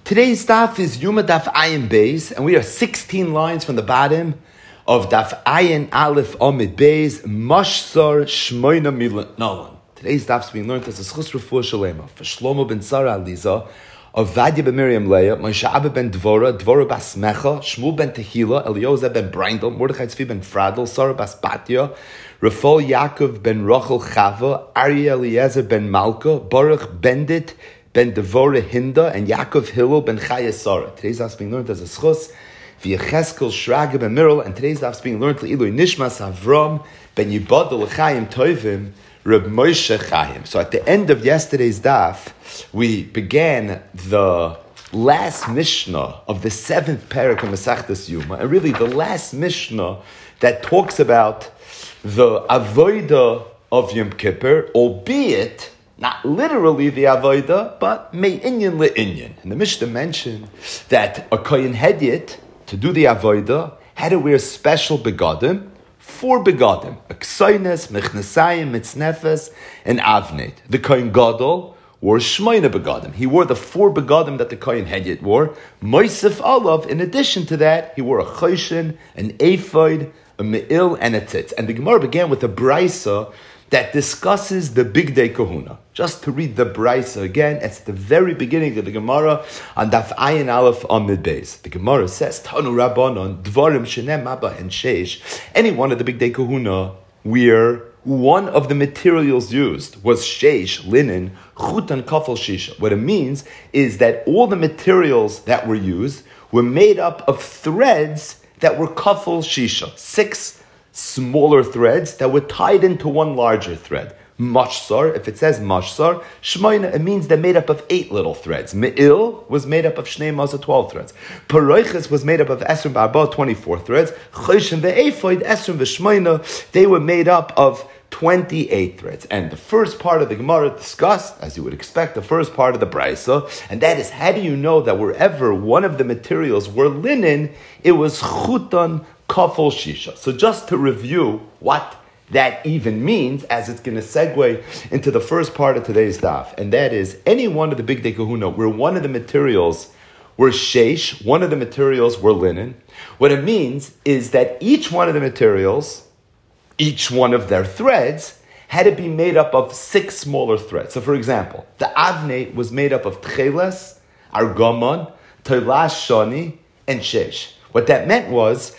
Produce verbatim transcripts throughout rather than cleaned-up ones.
Today's daf is Yuma Daf Ayin Beis, and we are sixteen lines from the bottom of Daf Ayin Aleph Amid Beis, Mashsar Shmoina Milanolan. Today's daf is being learned as a Schus Refuah Shalema for Shlomo ben Sarah Aliza, of Vadia ben Miriam Leah, Moshe Abba ben Dvora, Dvora bas Mecha, Shmuel ben Tehila, Elioza ben Brindel, Mordechai Tzvi ben Fradel, Sarah bas Batya, Rafal Yaakov ben Rachel Chava, Arya Eliezer ben Malka, Baruch Bendit ben Devora Hinda, and Yaakov Hillel ben Chaya Sarah. Today's daf is being learned as a Schus, via Cheskel Shraga ben Mirel, and today's daf is being learned to Eloi Nishmas Avram ben Yibad L'Chaim Tovim, Reb Moshe Chaim. So at the end of yesterday's daf, we began the last Mishnah of the seventh parak of Masechtas Yuma, and really the last Mishnah that talks about the avodah of Yom Kippur, albeit not literally the avodah, but me'inyan le'inyan. And the Mishnah mentioned that a kohen hedyot, to do the avodah, had to wear special begadim, four begadim, a ksaynes, mechnasayim, mitznefes, and avnet. The kohen gadol wore shmoina begadim. He wore the four begadim that the kohen hedyot wore. Moisef olav, in addition to that, he wore a choshen, an ephod, a me'il, and a tzitz. And the Gemara began with a brisa that discusses the big day kahuna. Just to read the brisa again, it's the very beginning of the Gemara on Daf Ayin Aleph Amid Beis. The Gemara says, Tanu Rabbanon, Dvarim Shenem Abba and Sheish. Any one of the big day kahuna where one of the materials used was sheish, linen, chutan kafel shisha. What it means is that all the materials that were used were made up of threads that were kafel shisha, six smaller threads that were tied into one larger thread. Mashsar, if it says mashsar, shmoina, it means they're made up of eight little threads. Me'il was made up of shnei maza, twelve threads. Paroiches was made up of esrim ba'arba, twenty-four threads. Choshen ve'ephod, esrim ve'shmoina, they were made up of twenty-eight threads. And the first part of the Gemara discussed, as you would expect, the first part of the Brisa, and that is, how do you know that wherever one of the materials were linen, it was chutan kafel shisha? So just to review what that even means, as it's going to segue into the first part of today's daf, and that is, any one of the big day kahuna where one of the materials were sheish, one of the materials were linen, what it means is that each one of the materials, each one of their threads, had to be made up of six smaller threads. So for example, the avnei was made up of tcheles, argamon, toilash shani, and sheish. What that meant was,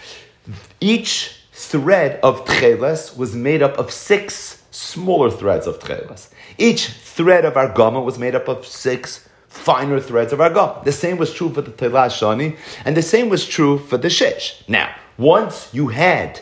each thread of tcheles was made up of six smaller threads of tcheles. Each thread of argamon was made up of six finer threads of argamon. The same was true for the toilash shani, and the same was true for the sheish. Now, once you had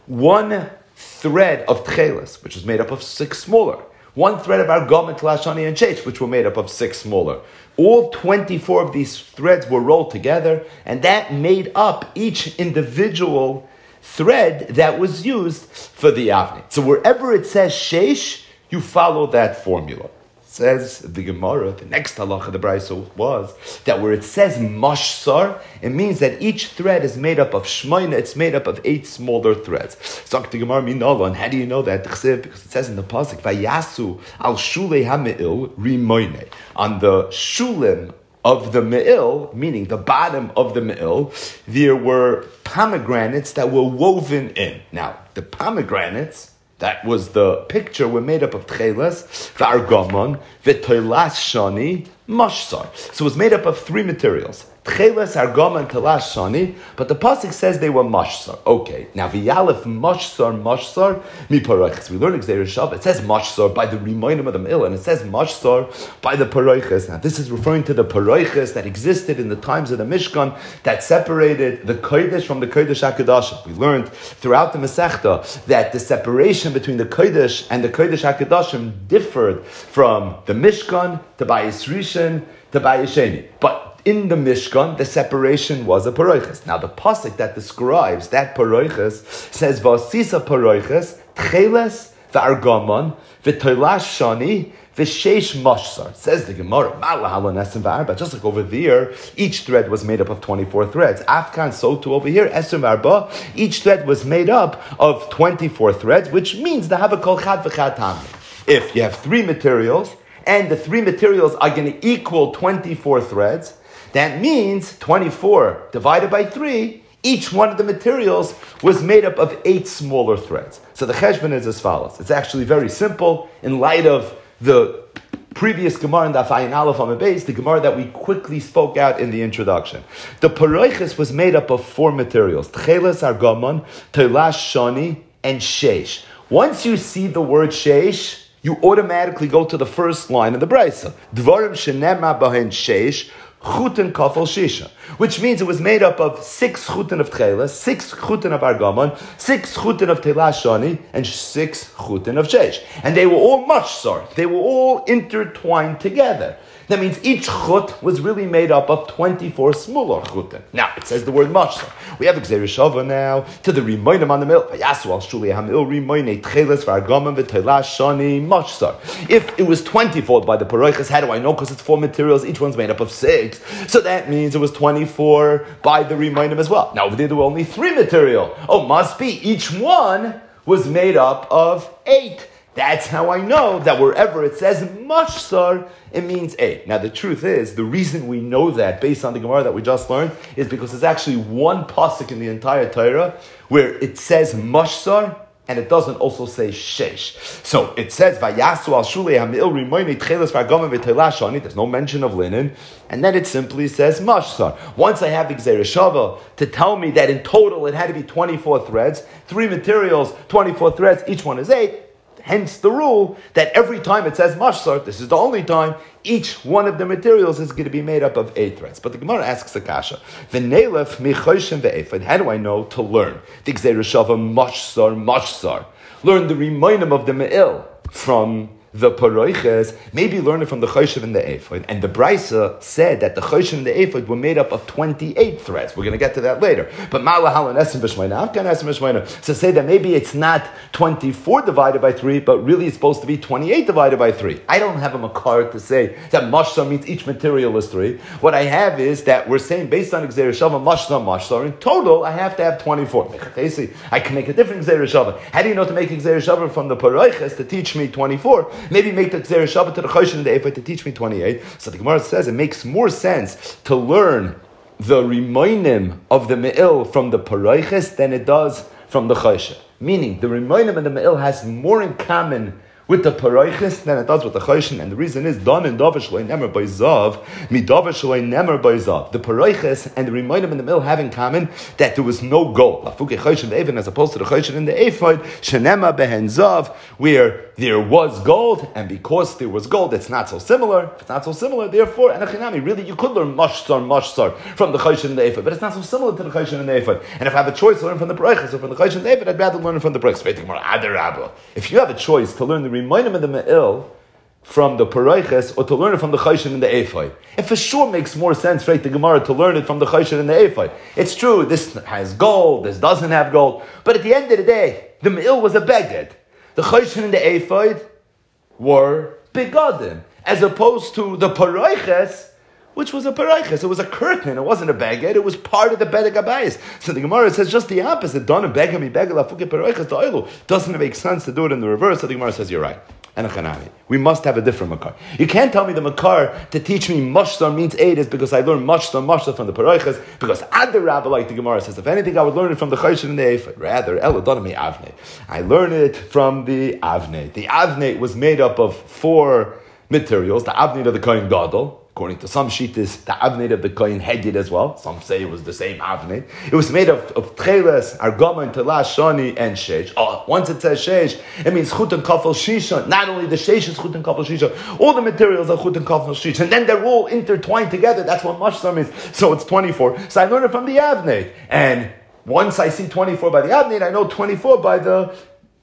one thread of tcheles, which was made up of six smaller, one thread of argamon, toilash shani, and sheish, which were made up of six smaller, all twenty-four of these threads were rolled together, and that made up each individual thread that was used for the avnei. So wherever it says sheish, you follow that formula. It says the Gemara, the next halacha of the Brisa was that where it says mashsar, it means that each thread is made up of shmoina, it's made up of eight smaller threads. So the Gemara minala, and how do you know that? Because it says in the pasuk, vayasu al shulei hameil rimoine. On the shulim of the me'il, meaning the bottom of the me'il, there were pomegranates that were woven in. Now, the pomegranates, that was the picture, were made up of tcheles, v'argamon, v'toilash shani, mashsar. So it was made up of three materials. Tcheles, argamon, toilash shani, but the pasuk says they were mashsar. Okay, now v'yalef mashsar, mashsar, mi paroiches. We learn Xer Shav. It says mashsar by the rimoinim of the me'il, and it says mashsar by the paroiches. Now this is referring to the paroiches that existed in the times of the Mishkan that separated the Kodesh from the Kodesh HaKadoshim. We learned throughout the Masechta that the separation between the Kodesh and the Kodesh HaKadoshim differed from the Mishkan to Bayis Rishon to Bayis Sheni. But in the Mishkan, the separation was a paroiches. Now the pasuk that describes that paroiches says, "Vasisa paroiches, tcheles v'argamon v'toilash shani v'sheish mashsar." Says the Gemara, but just like over there, each thread was made up of twenty-four threads. Afkan, so too over here, esrim arba, each thread was made up of twenty-four threads, which means the have a kol chad v'chad tamid. If you have three materials, and the three materials are going to equal twenty-four threads, that means twenty-four divided by three, each one of the materials was made up of eight smaller threads. So the cheshbon is as follows. It's actually very simple in light of the previous Gemara in Daf Ayin Aleph Amud Beis, the Gemara that we quickly spoke out in the introduction. The paroiches was made up of four materials: tcheles, argamon, teilash, shani, and sheish. Once you see the word sheish, you automatically go to the first line of the Brisa. Dvarim shenema bahen sheish, chutin kafel shisha, which means it was made up of six chutin of tcheles, six chutin of argamon, six chutin of teilash shani, and six chutin of sheish. And they were all mashsar. They were all intertwined together. That means each chut was really made up of twenty-four smaller chutin. Now, it says the word mashsar. We have Gzeir Shava now to the Rimoinim on the mill. Vayasu al Shuli Hamil Rimoine Tcheles Vargamon v'Teilash Shani mashsar. If it was twenty-fold by the paroiches, how do I know? Because it's four materials, each one's made up of six. So that means it was twenty-four by the Rimoinim as well. Now, over there, there were only three material. Oh, must be. Each one was made up of eight. That's how I know that wherever it says mashsar, it means eight. Now the truth is, the reason we know that, based on the Gemara that we just learned, is because there's actually one pasuk in the entire Torah where it says mashsar, and it doesn't also say sheish. So it says, Vayasu al shulei hamil rimoini tcheles vargamon v'teilash shani. There's no mention of linen. And then it simply says mashsar. Once I have the Gzeir Shava to tell me that in total it had to be twenty-four threads, three materials, twenty-four threads, each one is eight. Hence the rule that every time it says mashsar, this is the only time, each one of the materials is going to be made up of eight threads. But the Gemara asks a kasha. V'neilef michoshim ve'efed. How do I know to learn the Gzeir Shava mashsar, mashsar? Learn the Rimoinim of the Me'il from the paroiches, maybe learn it from the choshev and the ephod. And the Brisa said that the choshev and the ephod were made up of twenty-eight threads. We're going to get to that later. But malahal and esim b'shmeina, afkan esim b'shmeina. So say that maybe it's not twenty-four divided by three, but really it's supposed to be twenty-eight divided by three. I don't have a makar to say that mashsar means each material is three. What I have is that we're saying based on Gzeir Shava, mashsar, mashsar. In total, I have to have twenty-four. I can make a different Gzeir Shava. How do you know to make a Gzeir Shava from the paroiches to teach me twenty-four? Maybe make the Gzeir Shava to the Choshen and the Ephod to teach me twenty-eight. So the Gemara says it makes more sense to learn the Rimoinim of the Me'il from the Paroiches than it does from the Choshen. Meaning, the Rimoinim and the Me'il has more in common with the Paroiches than it does with the Choshen. And the reason is, Don and Davar Shalei Nemer by Zav, Mi Davar Shalei Nemer by Zav. The Paroiches and the Rimoinim and the Me'il have in common that there was no gold. Lafuke Choshen Ve'evin, as opposed to the Choshen and the Ephod, Shenema Behen Zav, where there was gold, and because there was gold, it's not so similar. If it's not so similar, therefore, Anachinami, really, you could learn Mashsar, Mashsar from the Choshen and the Ephod, but it's not so similar to the Choshen and the Ephod. And if I have a choice to learn from the Paroiches or from the Choshen and the Ephod, I'd rather learn from the Paroiches. If you have a choice to learn the Rimoinim and the Me'il from the Paroiches or to learn it from the Choshen and the Ephod, it for sure makes more sense, right, the Gemara, to learn it from the Choshen and the Ephod. It's true, this has gold, this doesn't have gold, but at the end of the day, the Me'il was a beged. The Choshen and the Ephod were begadim, as opposed to the Paroiches, which was a Paroiches. It was a curtain. It wasn't a beged. It was part of the Bedek Abayis. So the Gemara says just the opposite. Don and beged mi beged lafuke Paroiches to oilu. Doesn't it make sense to do it in the reverse? So the Gemara says you're right. And a chanami. We must have a different makar. You can't tell me the makar to teach me mashsar means eight is because I learned mashsar, mashsar from the Paroiches, because Ad the Rabbi, like the Gemara says, if anything, I would learn it from the Choshen and the Ephod. Rather, Elodonami Avnei. I learned it from the Avnei. The Avnei was made up of four materials. The Avnei of the Kohen Gadol. According to some shittas, the Avnei of the Kohen Heged as well. Some say it was the same Avnei. It was made of, of Tcheles, Argamon, Teilash, Shani, and Sheish. Oh, once it says Sheish, it means Chut and Kafel Shisha. Not only the Sheish is Chut and Kafel Shisha, all the materials are Chut and Kafel Shisha. And then they're all intertwined together. That's what Mashsar means. So it's twenty-four. So I learned it from the Avnei. And once I see twenty-four by the Avnei, I know twenty-four by the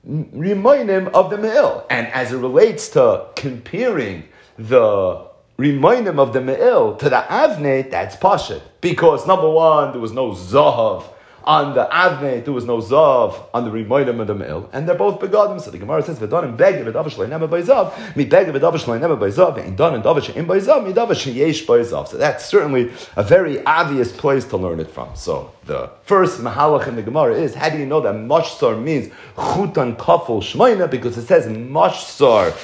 Rimoinim of the Me'il. And as it relates to comparing the Rimoinim of the Me'il to the Avnei, that's Pashut. Because number one, there was no Zahav on the Avnei, there was no Zav on the Rimoinim of the Me'il, and they're both begadim. So the Gemara says, "V'danim beged v'davar shloi never by Zav, mi beged v'davar shloi never by Zav, and danim davar she'im by Zav, mi davar she'yesh by Zav." So that's certainly a very obvious place to learn it from. So the first mahalach in the Gemara is, how do you know that mashsar means chutan kafel shmeina? Because it says mashsar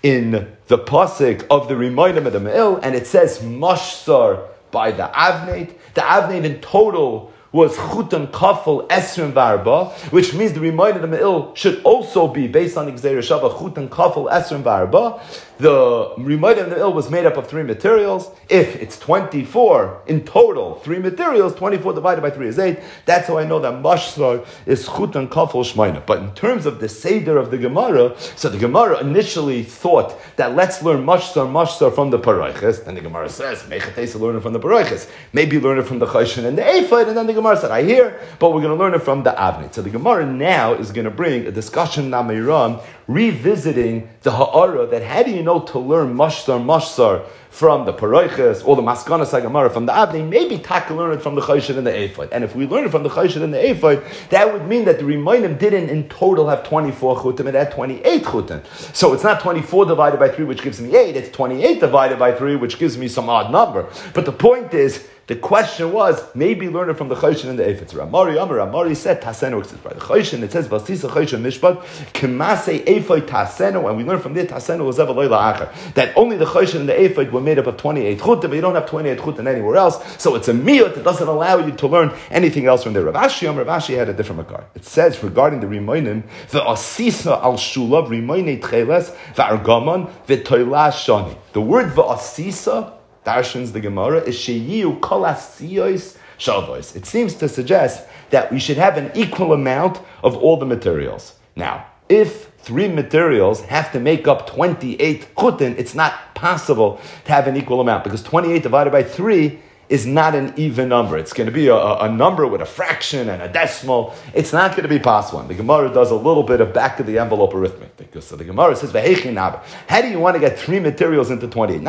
in the pasuk of the Rimonim of the Me'il, and it says Mashsar by the Avneit. The Avneit in total was Chutan Kafel Esrim Varba, which means the Rimonim of the Me'il should also be based on Gzeir Shava Chutan Kafel Esrim Varba. The Rimonim of the Me'il was made up of three materials. If it's twenty-four in total, three materials, twenty-four divided by three is eight. That's how I know that Mashsar is Chutan Kafel Shmaina. But in terms of the Seder of the Gemara, so the Gemara initially thought that let's learn Mashsar, Mashsar from the Parayches. Then the Gemara says, Mechatesa learn it from the Parayches. Maybe learn it from the Choshen and the Ephod, and then the Gemara said, I hear, but we're going to learn it from the Avneit. So the Gemara now is going to bring a discussion in Amiram, revisiting the Ha'ara, that how do you know to learn Mashsar, Mashsar from the Parayches, or the Maskana Sagamara from the Avnei? Maybe Taka learn it from the Choshen and the Ephod. And if we learn it from the Choshen and the Ephod, that would mean that the Rimonim didn't in total have twenty-four chutim, it had twenty-eight chutim. So it's not twenty-four divided by three, which gives me eight, it's twenty-eight divided by three, which gives me some odd number. But the point is, the question was, maybe learn it from the Choshen and the Ephod. So Ramari Amar, Ramari said, Tasenu, by the Choshen, it says, Vasisa Choshen Mishpat, Kemase Ephod Tasenu, and we learn from there, Tasenu was Ever Leila Acher, that only the Choshen and the Ephod were made up of twenty-eight chutim, but you don't have twenty-eight chutim anywhere else, so it's a miyut that doesn't allow you to learn anything else from there. Rav Ashi, Amar, Rav Ashi had a different makar. It says, regarding the Rimonim, V'asisa al shulav Rimonei tcheles, V'argamon, V'toilah shani. The word V'asisa, Darshans the Gemara, is sheyiu kol asiyos shavos. It seems to suggest that we should have an equal amount of all the materials. Now, if three materials have to make up twenty-eight chutin, it's not possible to have an equal amount, because twenty-eight divided by three is not an even number. It's going to be a, a number with a fraction and a decimal. It's not going to be possible. And the Gemara does a little bit of back of the envelope arithmetic. So the Gemara says, how do you want to get three materials into twenty-eight?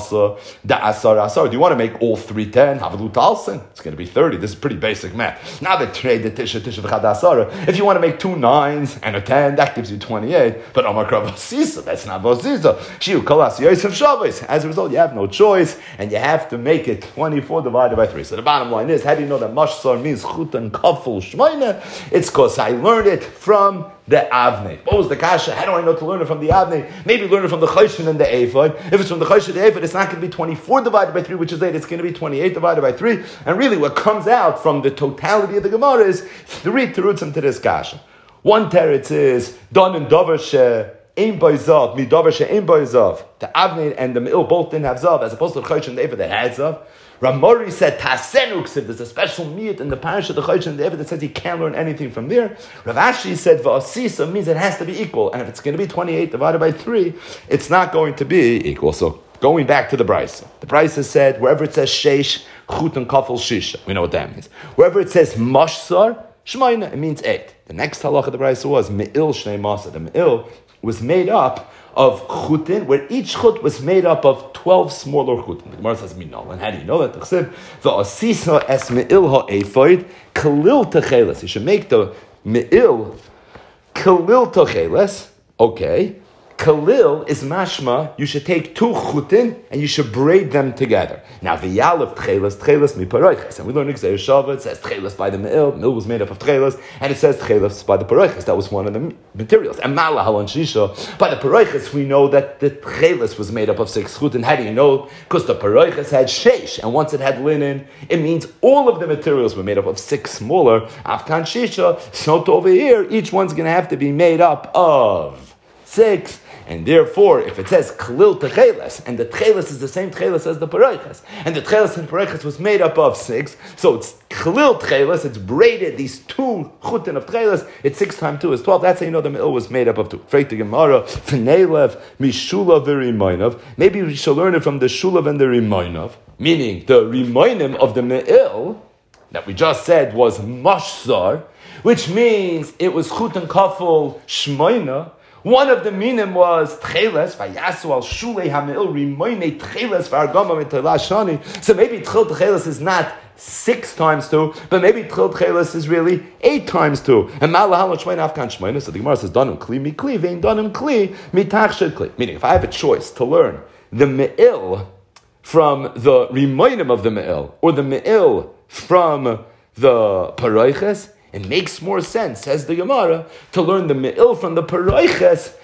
Do you want to make all three ten? It's going to be thirty. This is pretty basic math. If you want to make two nines and a ten, that gives you twenty-eight. But that's not Vasisa. As a result, you have no choice, and you have to make it twenty-four divided by three. So the bottom line is, how do you know that Mashsar means Chutan Kafel Shmaina? It's because I learned it from the Avnei. What was the kasha? How do I know to learn it from the Avnei? Maybe learn it from the Choshen and the Ephod. If it's from the Choshen and the Ephod, it's not going to be twenty-four divided by three, which is eight. It's going to be twenty-eight divided by three. And really what comes out from the totality of the Gemara is three terutzim to this kasha. One teretz is, Don and Dover she Ein by Zav, Mi Dover she Ein by Zav. The Avnei and the Me'il both didn't have Zav, as opposed to the Choshen and the Ephod that had Zav. Ramori said, Tasenu Ksiv, there's a special miyut in the parish of the Choshen and the Ephod that says you can't learn anything from there. Rav Ashi said, V'asisa means it has to be equal. And if it's going to be twenty-eight divided by three, it's not going to be equal. So, going back to the Brisa. The Brisa said, wherever it says Sheish, Chutan Kafel Shisha. We know what that means. Wherever it says Mashsar, Shmaina, it means eight. The next halach of the Brisa was Me'il Shnei Masa. The Me'il was made up of chutin, where each chut was made up of twelve smaller chutin. The Gemara says, "Minol." And how do you know that? The asisa es me'il ha'efoid kalil techeles. You should make the me'il kalil techeles. Okay, kalil is mashma. You should take two chutin and you should braid them together. Now the yalav techeles techeles mi paroiches, and we learn Gzeir Shava. It says techeles by the me'il. Me'il was made up of techeles, and it says techeles by the paroiches. That was one of the materials. And mala halon shisha by the paroiches, we know that the techeles was made up of six chutin. How do you know? Because the paroiches had sheish, and once it had linen, it means all of the materials were made up of six smaller afkan shisha. So over here, each one's going to have to be made up of six. And therefore, if it says Kalil Techeles, and the Techeles is the same Techeles as the Paroiches, and the Techeles and Paroiches was made up of six, so it's Kalil Techeles, it's braided, these two Chutin of Techeles, it's six times two is twelve, that's how you know the Me'il was made up of two. Freit the Gemara, F'neilev, Mishula v'Rimoinov, maybe we shall learn it from the Shulav and the Rimoinov, meaning the Rimoinim of the Me'il, that we just said was Mashsar, which means it was Chutin Kafel Shmoina. One of the minim was tcheles, vayasu al shulei hameil rimoinei tcheles v'argama v'toilah shani. So maybe tchil tcheles is not six times two, but maybe tchil tcheles is really eight times two. And malahal shmein afkan shmein. So the Gemara says, "Danim kli mi kli vein danim kli mitach shed kli." Meaning, if I have a choice to learn the me'il from the rimoinim of the me'il or the me'il from the paroiches, it makes more sense, says the Gemara, to learn the me'il from the paroiches,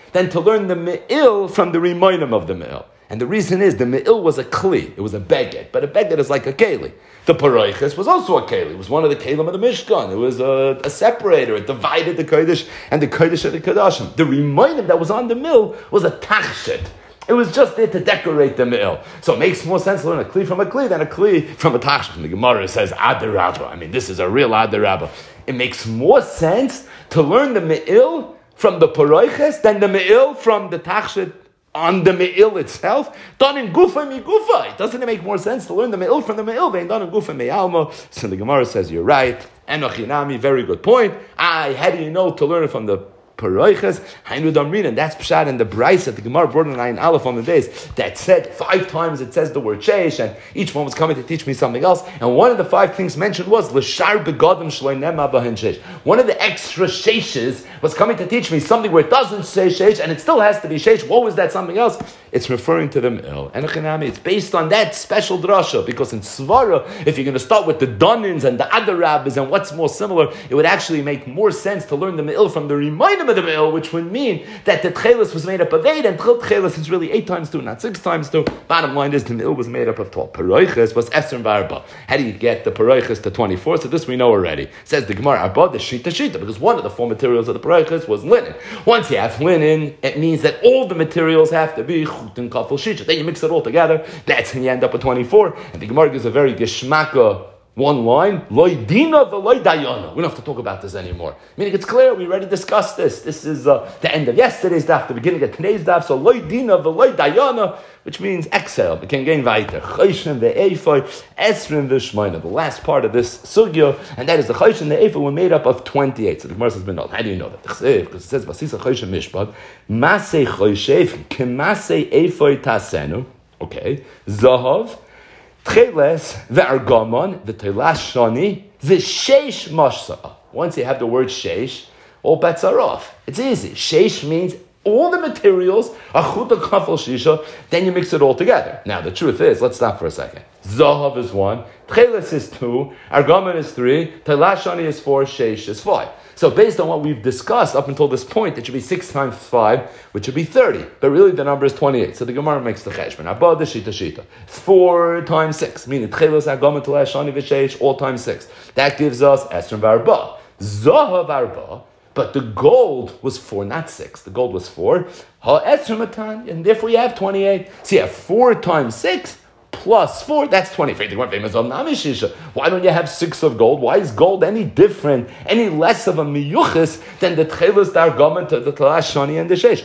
than to learn the me'il from the rimonim of the me'il. And the reason is the me'il was a kli, it was a beged, but a beged is like a keli. The paroiches was also a keli, it was one of the kelim of the Mishkan, it was a, a separator, it divided the kodesh and the kodesh of the kodashim. The rimonim that was on the mill was a tachshit. It was just there to decorate the me'il. So it makes more sense to learn a kli from a kli than a kli from a tachshit. And the Gemara says, Adarabba. I mean, this is a real Adarabba. It makes more sense to learn the me'il from the paroiches than the me'il from the tachshit on the me'il itself, done in gufa mi gufa. Doesn't it make more sense to learn the me'il from the me'il than done in gufa mi alma? So the Gemara says, you're right. Enochinami, very good point. I, how do you know to learn it from the paroiches? Hainu damrin, and that's pshat in the Bryce that the Gemara brought in Ayin Aleph on the days that said five times it says the word sheish, and each one was coming to teach me something else. And one of the five things mentioned was l'shar begadim shloinema bahin sheish. One of the extra sheishes was coming to teach me something where it doesn't say sheish and it still has to be sheish. What was that something else? It's referring to the me'il. And it's based on that special drasha, because in Svara, if you're going to start with the Donins and the Adarabas and what's more similar, it would actually make more sense to learn the me'il from the reminder of the me'il, which would mean that the tchelis was made up of eight, and tchelis is really eight times two, not six times two. Bottom line is the me'il was made up of twelve. Paroiches was Esther Varba. How do you get the paroiches to twenty-four? So this we know already. Says the Gemara, Abba, the shita shita, because one of the four materials of the paroiches was linen. Once you have linen, it means that all the materials have to be chut and kafel shita. Then you mix it all together, that's when you end up with twenty-four. And the Gemara gives a very geschmacka one line, loy dina v'loy dayana. We don't have to talk about this anymore. Meaning it's clear, we already discussed this. This is uh, the end of yesterday's daf, the beginning of today's daf. So loy dina v'loy dayana, which means exhale. We can gain weiter. Choshen ve'efoy, esrim v'shmoina. The last part of this sugya, and that is the choshen and the efoy were made up of twenty-eight. So the Gemara says, how do you know that? Because it says, vasisa choshen mishpat, masei choshev, kemasei efoy tasenu. Okay. Zahav, Tcheles ve'argamon v'teilash shani v'sheish mashsa. Once you have the word sheish, all bets are off. It's easy. Sheish means all the materials are chuta kafel shisha. Then you mix it all together. Now the truth is, let's stop for a second. Zahav is one, Tcheles is two, argamon is three, teilash shani is four, sheish is five. So based on what we've discussed up until this point, it should be six times five, which would be thirty. But really the number is twenty-eight. So the Gemara makes the cheshbon. Abba the shita shita. four times six. Meaning, tchelos agama telash shani v'sheish, all times six. That gives us esrim v'arba. Zahav arba. But the gold was four, not six. The gold was four. Ha esrim atan. And therefore you have twenty-eight. So you have four times six. Plus four, that's twenty-three. Why don't you have six of gold? Why is gold any different, any less of a miyuchis than the tchelis dargaman to the talash shani and the sheish?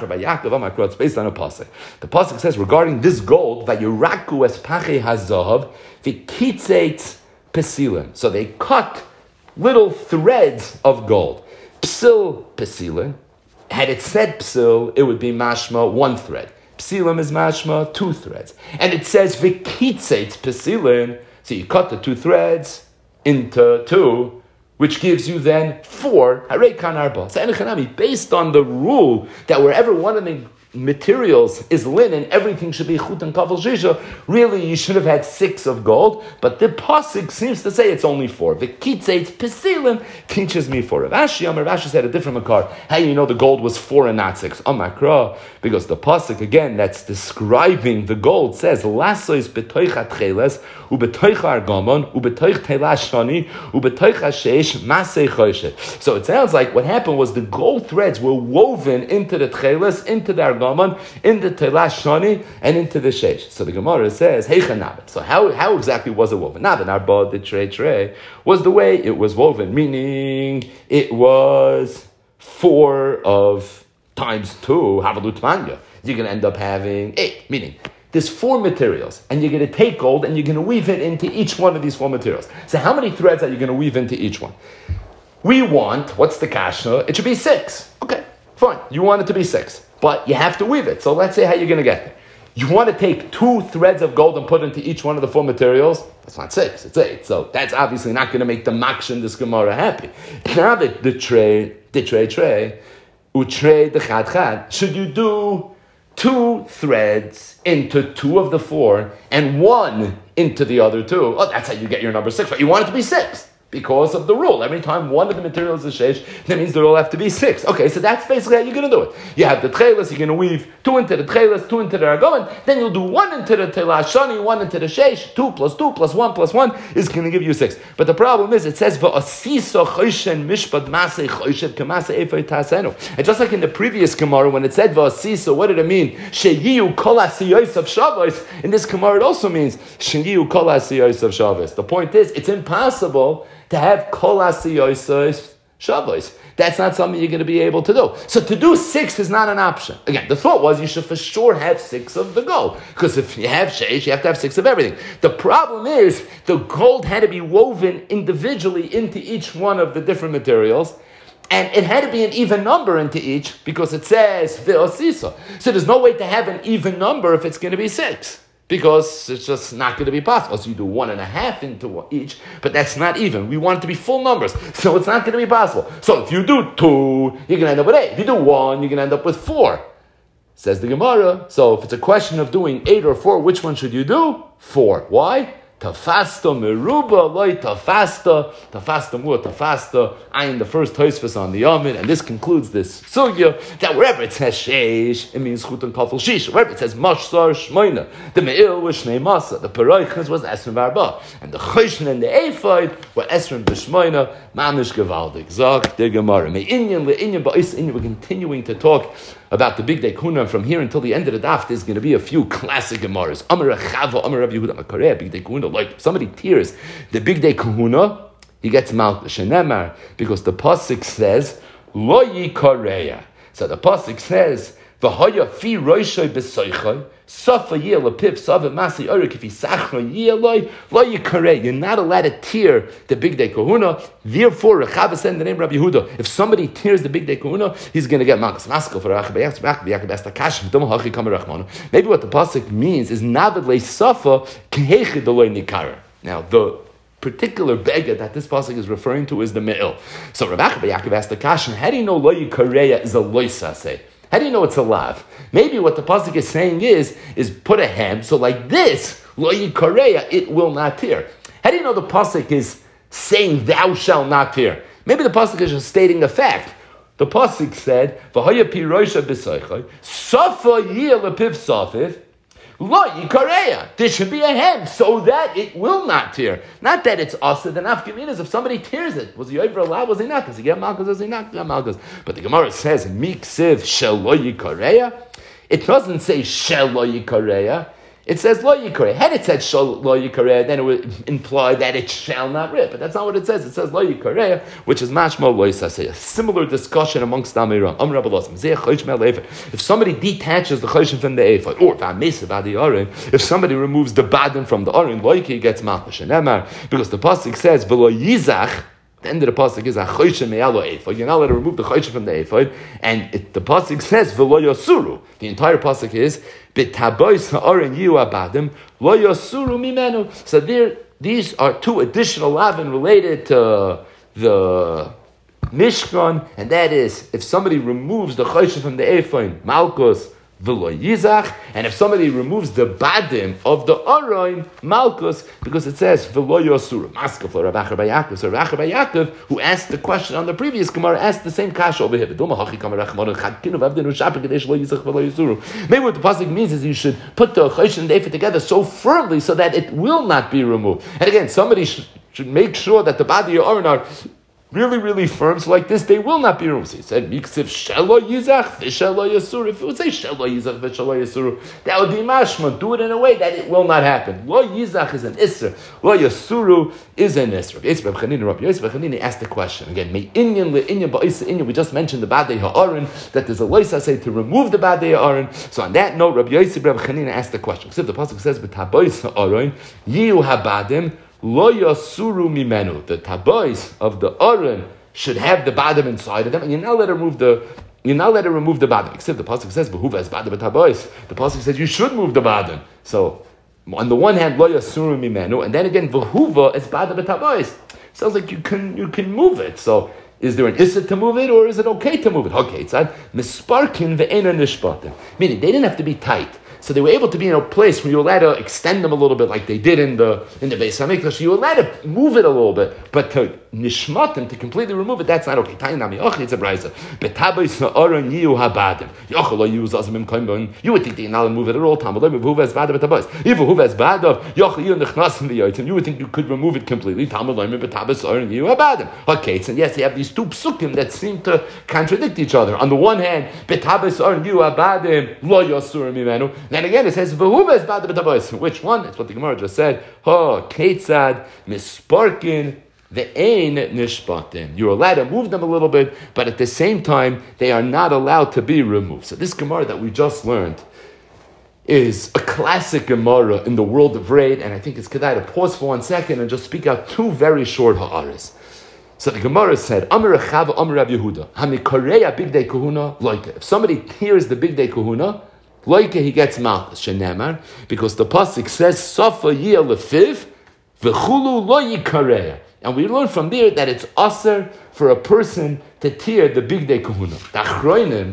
It's based on a pasuk. The pasuk says regarding this gold, vayiraku es pache hazahav v'kitzeit pesilim. So they cut little threads of gold. Psil pesilim. Had it said psil, it would be mashma one thread. Psilim is mashma, two threads. And it says, v'kitzeit psilim, so you cut the two threads into two, which gives you then four, harei kan arba. So enechanami, based on the rule that wherever one of the materials is linen, everything should be chut and kafel shisha, really you should have had six of gold, but the pasuk seems to say it's only four. V'kitzeit pesilim teaches me four. Rav Ashi, Rav Ashi said a different makar. How you know the gold was four and not six? Amakra, because the pasuk again that's describing the gold says lasois betoich atcheles ubetoich argamon ubetoich teilash shani ubetoich sheish masei choshet. So it sounds like what happened was the gold threads were woven into the tcheles, into the argamon, in the teilash shani, and into the sheish. So the Gemara says, hey chanabit. So how, how exactly was it woven? Nabin arba the trey trey was the way it was woven, meaning it was four of times two, havalutmanya. You're going to end up having eight, meaning there's four materials, and you're going to take gold and you're going to weave it into each one of these four materials. So how many threads are you going to weave into each one? We want, what's the kasha? It should be six. Okay, fine. You want it to be six, but you have to weave it. So let's say how you're going to get there. You want to take two threads of gold and put into each one of the four materials. That's not six, it's eight. So that's obviously not going to make the makshin, this Gemara, happy. Now that the tray, the tray, tray, utre the chad chad, should you do two threads into two of the four and one into the other two? Oh, that's how you get your number six. But you want it to be six. because of the rule. Every time one of the materials is sheish, that means they all have to be six. Okay, so that's basically how you're going to do it. You have the tchelas, you're going to weave two into the tchelas, two into the argoin, then you'll do one into the tchelas shani, one into the sheish, two plus two plus one plus one is going to give you six. But the problem is, it says, v'asisa choshen mishpat masei choshev k'masei efay tasenu. And just like in the previous Gemara, when it said v'asisa, what did it mean? Sheyiu kol asiyos of Shabbos. In this Gemara, it also means sheyiu kol asiyos of Shabbos. The point is, it's impossible to have kol asiyos Shabbos. That's not something you're going to be able to do. So to do six is not an option. Again, the thought was you should for sure have six of the gold. Because if you have sheish, you have to have six of everything. The problem is the gold had to be woven individually into each one of the different materials. And it had to be an even number into each because it says ve'osisa. So there's no way to have an even number if it's going to be six. Because it's just not going to be possible. So you do one and a half into each, but that's not even. We want it to be full numbers, so it's not going to be possible. So if you do two, you're going to end up with eight. If you do one, you're going to end up with four. Says the Gemara. So if it's a question of doing eight or four, which one should you do? Four. Why? Tafasta meruba loy tafasta tafasta mua tafasta. I am the first Tosfos on the Yomid, and this concludes this sugya that wherever it says sheish, it means chut and kafel shish. Wherever it says mashsar shmoina, the meil was shnei masa, the paroichas was esrim varba, and the choshen and the ephod were esrim b'shmoina mamish gevaldik. Zok the Gemara. Me inyan le inyan ba'is inyan. We're continuing to talk about the big day kuna from here until the end of the daf. There's going to be a few classic Gemaras. Amar Chava, Amar Rav Yehuda, Makareh, big day kuna. Like somebody tears the big day kahuna, he gets malchus shenemar because the pasuk says lo yikareya. So the pasuk says v'haya fi roishay b'soichay safa yeh lepiv safa masi orik if he sachra yeh loy lo yikareya. You're not allowed to tear the big day kahuna. Therefore, Rechava said in the name of Rabbi Yehuda, if somebody tears the big day kahuna, he's going to get malchus maskal for Rechava. Maybe what the pasuk means is navid le safa kehechid loy nikara. Now the particular beggar that this pasuk is referring to is the me'il. So Rabbi Yaakov asked the question, how do you know lo yikareya is a loisase? How do you know it's a lav? Maybe what the pasuk is saying is, is put a hem, so like this, lo yikareya, it will not tear. How do you know the pasuk is saying thou shalt not tear? Maybe the pasuk is just stating a fact. The pasuk said, "V'haya pi roisha b'soichay, safa yeh lepiv safiv, lo yikareya." There should be a hem so that it will not tear. Not that it's asa. The nafkamin is if somebody tears it. Was he over allowed? Was he not? Does he get malchus? Does he not get malchus? But the Gemara says, "Miksiv shel lo yikareya." It doesn't say shel lo yikareya. It says lo yikareya. Had it said shel lo yikareya, then it would imply that it shall not rip. But that's not what it says. It says lo yikareya, which is mashma lo yisaseh. A similar discussion amongst Amiram. Am Rabbi Losam. If somebody detaches the choshen from the ephod, or if somebody removes the baden from the orin, lo yikareya gets malchus shenemar, because the pasuk says v'lo yizach. The end of the pasuk is a choshen me'alo ephod. You're not allowed to remove the choshen from the ephod, and it, the pasuk says v'lo yosuru. The entire pasuk is b'tabois ha'oren yiu abadim lo yosuru mimenu. So there, these are two additional lavin related to the Mishkan, and that is if somebody removes the choshen from the ephod, malchus v'lo yizach, and if somebody removes the badim of the aroin, malchus, because it says v'lo yosuru. Maskal for Rabbi Yaakov. So Rabbi Yaakov, who asked the question on the previous Gemara, asked the same kasha over here. Maybe what the pasuk means is you should put the choshen and the ephod together so firmly so that it will not be removed. And again, somebody should, should make sure that the body of aroin are really, really firm, so like this, they will not be removed. So he said, Miksiv shelo yizach, v'shelo yasuru. If it would say shelo yizach, v'shelo yasuru, that would be mashma. Do it in a way that it will not happen. Lo yizach is an isra. Lo yasuru is an isra. Yisrael Chanina, Rabbi Yisrael Chanina asked the question. Again, me inyan le inyan ba'isa inyan. We just mentioned the badei ha'aron, that there's a loisa say to remove the badei ha'aron. So on that note, Rabbi Yisrael Chanina asked the question. So if the pasuk says, b'tabois ha'aron, yiu habadim, lo yasuru mimenu. The tabois of the aron should have the badam inside of them, and you're not let to remove the you're not let to remove the badam. Except the pasuk says behuva es badam tabois. The pasuk says you should move the badam. So on the one hand, lo yasuru mimenu, and then again behuva es badam tabois. Sounds like you can you can move it. So is there an issa to move it, or is it okay to move it? Okay, it's on misparkin ve'ena nishpatim. Meaning they didn't have to be tight. So they were able to be in a place where you were allowed to extend them a little bit, like they did in the in the Beis Hamikdash. You were allowed to move it a little bit, but to nishmatim, to completely remove it, that's not okay. It's a brayza. You would think that you're not allowed to move it at all time. You would think you could remove it completely. Okay, so yes, you have these two psukim that seem to contradict each other. On the one hand, then again, it says, which one? That's what the Gemara just said. Oh, Ketzad, Misparkin, the Ein Nishpatim. You're allowed to move them a little bit, but at the same time, they are not allowed to be removed. So this Gemara that we just learned is a classic Gemara in the world of Raid, and I think it's kedai to pause for one second and just speak out two very short ha'aras. So the Gemara said, Amar Rechava, Amar Rav Yehuda, Hamikoreya Big Day Kahuna, Loike. If somebody tears the Big Day Kahuna, Loike, he gets malchus, shenemar, because the pasuk says, Safa yia lefiv, v'chulu lo yikareya. And we learn from there that it's aser for a person to tear the Big Day Kahuna. The Achroinim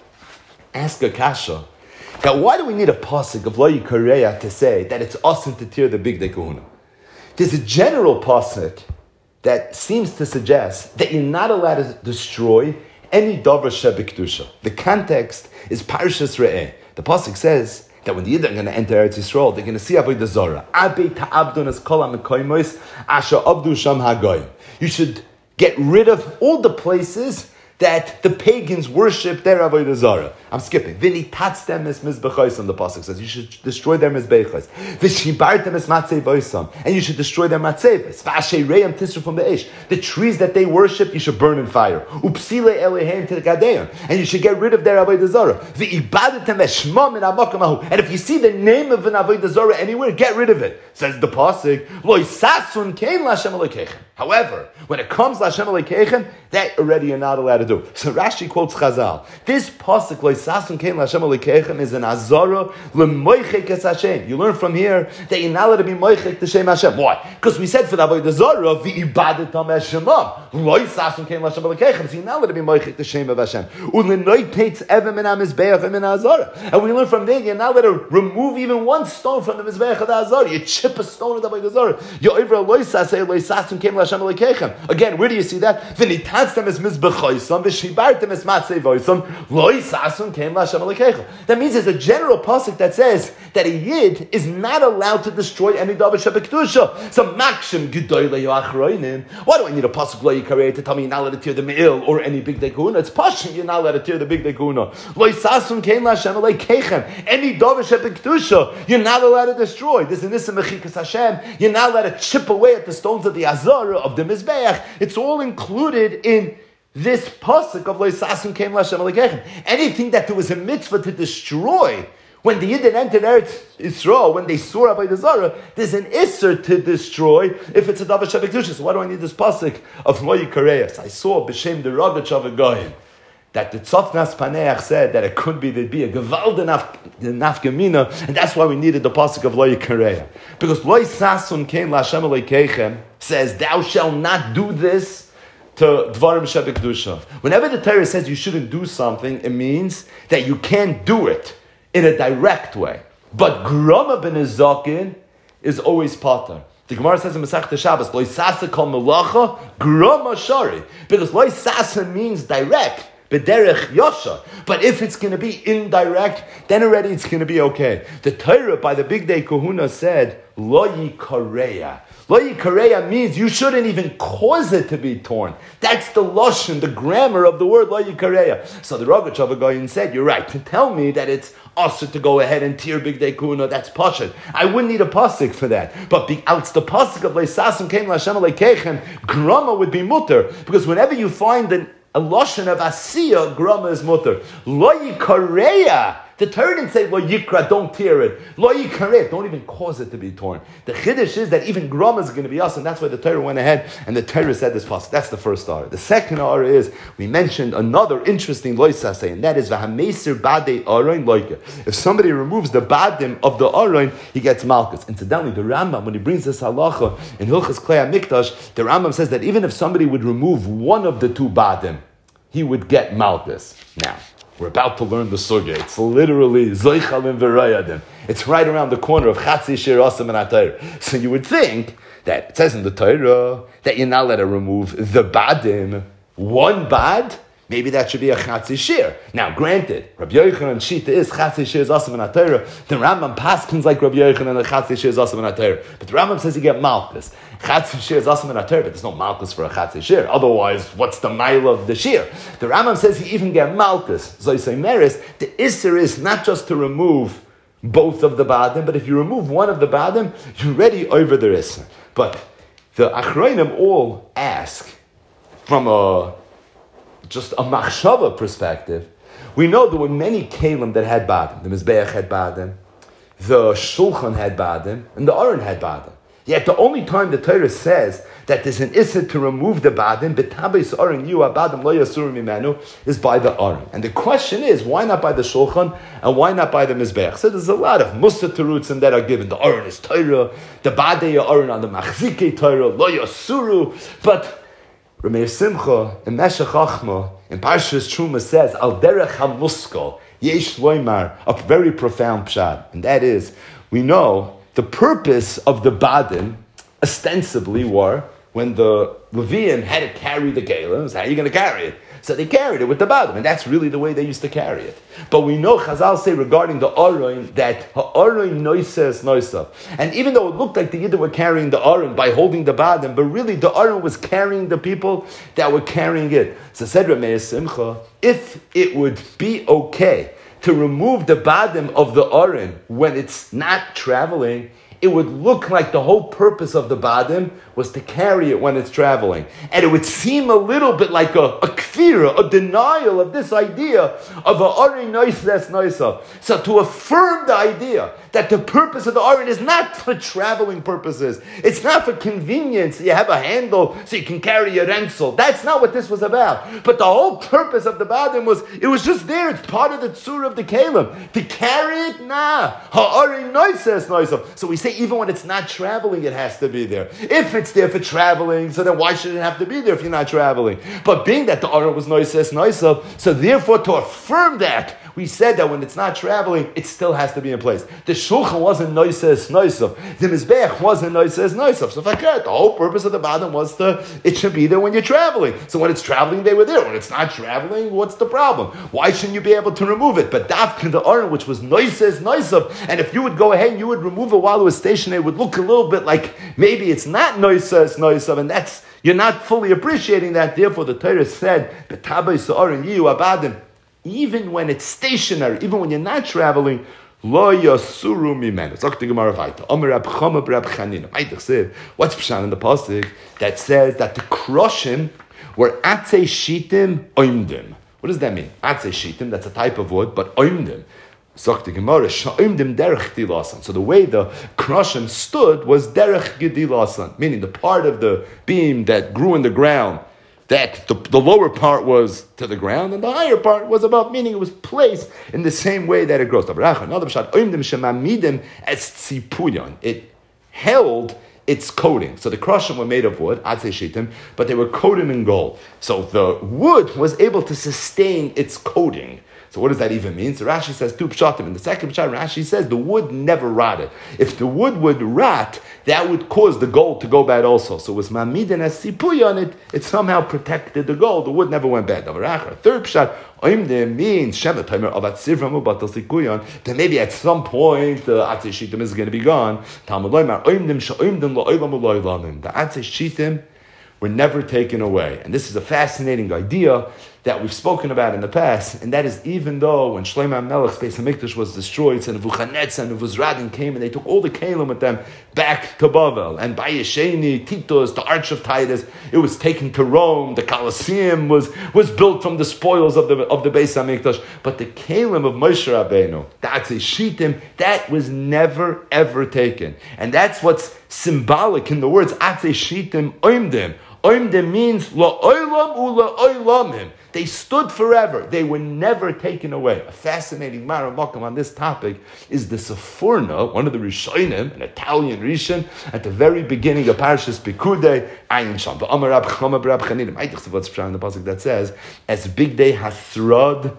ask a kasha, now why do we need a pasuk of lo yikareya to say that it's aser to tear the Big Day Kahuna? There's a general pasuk that seems to suggest that you're not allowed to destroy any davar shebikdusha. The context is Parshas Re'eh. The pasuk says that when the Yidden are going to enter Eretz Yisrael, they're going to see Avodah Zarah. Abei ta'abdun es kol ha'mekoymos asher abdu sham hagoyim. You should get rid of all the places that the pagans worship their Avodah Zarah. I'm skipping. V'ni tatztem es mizbechos, the pasuk says. You should destroy their mizbechos. V'shibartem es matzevosam. And you should destroy their matzeves. V'ashay reyam tisru from the ish. The trees that they worship, you should burn in fire. Upsile elehem tilgadeim. And you should get rid of their Avodah Zarah. V'ibadetem eshma min ha'makom hahu. And if you see the name of an Avodah Zarah anywhere, get rid of it. Says the pasuk, Lo yisasun kein l'Hashem Elokeichem. However, when it comes l'Hashem Elokeichem, that already you're not allowed to do. So Rashi quotes Chazal. This pasuk, Lo yisasun kein l'Hashem Elokeichem, is an azara l'moichek es Hashem. You learn from here that you're not allowed to be moichek to Shem Hashem. Why? Because we said for the Avodah Zarah, v'ibadetam eshemam. Lo yisasun kein l'Hashem Elokeichem. So you're not allowed to be moichek to Shem of Hashem. U'lenoiteitz evem min ha'mizbeach min ha'azara. And we learn from there you're not allowed to remove even one stone from the mizbeach of the azara. You chip a stone of the Avodah Zarah. You're over lo yisasei lo yisasun kein l'Hashem Elokeichem. Again, where do you see that? V'nitatztem es mizbechoisam v'shibartem es matzevoisam lo yisasun kein l'Hashem Elokeichem. That means there's a general pasuk that says that a yid is not allowed to destroy any davar shebekdusha. So makshim gedoylei achroinim. Why do I need a pasuk lo yikarei to tell me you're not allowed to tear the me'il or any big day kahuna? It's pashim you're not allowed to tear the big day kahuna. Lo yisasun kein l'Hashem Elokeichem. Any davar shebekdusha you're not allowed to destroy. There's an issa mechikas Hashem. You're not allowed to chip away at the stones of the azara of the mizbeach. It's all included in this pasuk of Lo Yisasun Kein L'Hashem Elokeichem. Anything that there was a mitzvah to destroy, when the Yidden entered Eretz Yisrael, when they saw Avodah Zarah, there's an isser to destroy if it's a davar shebekdusha. So why do I need this pasuk of Lo Yikareis? I saw b'shem the Ragach of a Goyim that the Tzofnas Paneach said that it could be there'd be a Gevalde nafkamina, and that's why we needed the pasuk of Lo Yikareya. Because Lo Yisasun Kein L'Hashem Elokeichem says, "Thou shalt not do this to Dvarim Shebekdusha." Whenever the Torah says you shouldn't do something, it means that you can't do it in a direct way. But Grama ben Ezakin is always pater. The Gemara says in Masechta Shabbos, Lo Yisasa kol melacha Grama shari, because Lo Yisasa means direct. B'derech yosha. But if it's going to be indirect, then already it's going to be okay. The Torah by the Big Day Kahuna said, Lo yikareya. Lo yikareya means you shouldn't even cause it to be torn. That's the lashon, the grammar of the word Lo yikareya. So the Ragach of a Goyin said, you're right, to tell me that it's also to go ahead and tear Big Day Kahuna, that's pashut. I wouldn't need a pasuk for that. But the, it's the pasuk of Leisasum Kein L'Hashem Elokeichem, grama would be mutter. Because whenever you find an a lashon of asiya, grama is mutter. Lo yikareya. The Torah didn't say lo yikra, don't tear it. Lo yikareya, don't even cause it to be torn. The chiddush is that even grama is going to be us, and that's why the Torah went ahead and the Torah said this pasuk. That's the first R. The second R is we mentioned another interesting loisase, and that is v'hameser badei aron loike. If somebody removes the badim of the aron, he gets malchus. Incidentally, the Rambam, when he brings this halacha in Hilchas Klei HaMikdash, the Rambam says that even if somebody would remove one of the two badim, he would get malchus. Now, We're about to learn the sugya. It's literally Zoichalim V'Rayadim. It's right around the corner of Chatzi Shir Asam and HaTorah. So you would think that it says in the Torah that you're not allowed to remove the badim, one bad. Maybe that should be a Chatzi Shir. Now, granted, Rabbi Yochanan Shita is Chatzi Shir is Asam and HaTorah. The Rambam paskins like Rabbi Yochanan and Chatzi Shir is Asam and HaTorah. But the Rambam says you get Malchus. Chatzi Shir is Asam and HaTorah, but there's no Malchus for a Chatzi Shir. Otherwise, what's the mile of the Shir? The Rambam says you even get Malchus. So you say, Meris, the Isser is not just to remove both of the Badim, but if you remove one of the Badim, you're already over the Isser. But the Achroinim all ask from a just a machshava perspective. We know there were many kelim that had badim. The Mizbeach had badim, the Shulchan had badim, and the Aron had badim. Yet the only time the Torah says that there's an issa to remove the badim, b'tabes Aron yu abadim lo yasur mimenu, is by the Aron. And the question is, why not by the Shulchan and why not by the Mizbeach? So there's a lot of musa terutzim that are given. The Aron is Torah, the badei Aron on the machzikei Torah lo yasuru, but Rameir Simcha in Meshech Chachma in Parshas Truma says Al Derech HaMuskal Yesh Loimar, a very profound pshat, and that is we know the purpose of the badim ostensibly were when the Levian had to carry the kelim. How are you going to carry it? So they carried it with the badim, and that's really the way they used to carry it. But we know Chazal say regarding the Aron that Ha'aron noises noisav. And even though it looked like the Yidden were carrying the Aron by holding the badim, but really the Aron was carrying the people that were carrying it. So said Rameir Simcha, if it would be okay to remove the badim of the Aron when it's not traveling, it would look like the whole purpose of the badim was to carry it when it's traveling. And it would seem a little bit like a, a kfira, a denial of this idea of a arin noises noisav. So to affirm the idea that the purpose of the arin is not for traveling purposes, it's not for convenience, you have a handle so you can carry your rensel. That's not what this was about. But the whole purpose of the badim was, it was just there, it's part of the tzur of the kelim. To carry it, nah. Ha'arin noises noisav. So we say even when it's not traveling, it has to be there. If it's there for traveling, so then why should it have to be there if you're not traveling? But being that the Aron was noises noisav, so therefore to affirm that, we said that when it's not traveling, it still has to be in place. The Shulchan wasn't noises noisav. The Mizbeach wasn't noises noisav. So if I could, the whole purpose of the badim was to, it should be there when you're traveling. So when it's traveling, they were there. When it's not traveling, what's the problem? Why shouldn't you be able to remove it? But Davkin the Aron, which was noises noisav, and if you would go ahead and you would remove it while it was stationary, it would look a little bit like maybe it's not noises noisav, and that's, you're not fully appreciating that. Therefore, the Torah said, "B'tabei sa'arin yiyu abadim." Even when it's stationary, even when you're not traveling, lo yasuru mimenu. Zok the Gemara vayta. Omer Rab Chama Rab Chanina. Aydach said, what's pshan in the pasuk that says that the kroshim were atzei shitim oimdim? What does that mean? Atzei shitim, that's a type of wood, but oimdim. Zok the Gemara, sha'oimdim derech dilasan. So the way the kroshim stood was derech gedilasan, meaning the part of the beam that grew in the ground, that the, the lower part was to the ground and the higher part was above, meaning it was placed in the same way that it grows. It held its coating. So the kroshim were made of wood, atzei shitim, but they were coated in gold. So the wood was able to sustain its coating. So what does that even mean? So Rashi says two pshatim. In the second pshat, Rashi says the wood never rotted. If the wood would rot, that would cause the gold to go bad also. So it was mamidin as sipuy on it, it somehow protected the gold. The wood never went bad. Third pshat, oimdim means shema timer avat sivramu batal sikuyon. Then maybe at some point the atzei shitim is going to be gone. Talmud loymar oimdim sha'oimdim la'olam la'olamim. The atzei shitim were never taken away. And this is a fascinating idea that we've spoken about in the past, and that is even though when Shlomo HaMelech's Beis HaMikdash was destroyed, and Nebuchadnezzar and Nebuzaradan came and they took all the kelim with them back to Bavel, and by Yesheni, Titus, the Arch of Titus, it was taken to Rome, the Colosseum was, was built from the spoils of the of the Beis HaMikdash, but the kelim of Moshe Rabbeinu, that's a shitim, that was never ever taken. And that's what's symbolic in the words Atzei Shitim Oimdim. Oimdim means la'olam u'la'olamim. They stood forever. They were never taken away. A fascinating Mara Makam on this topic is the Sephorna, one of the Rishonim, an Italian Rishon, at the very beginning of Parshas Pekudei, Ayin Sham. The Amar Rab Chama Rab Chanidim. I think what's in the pasuk that says, as big day hasrod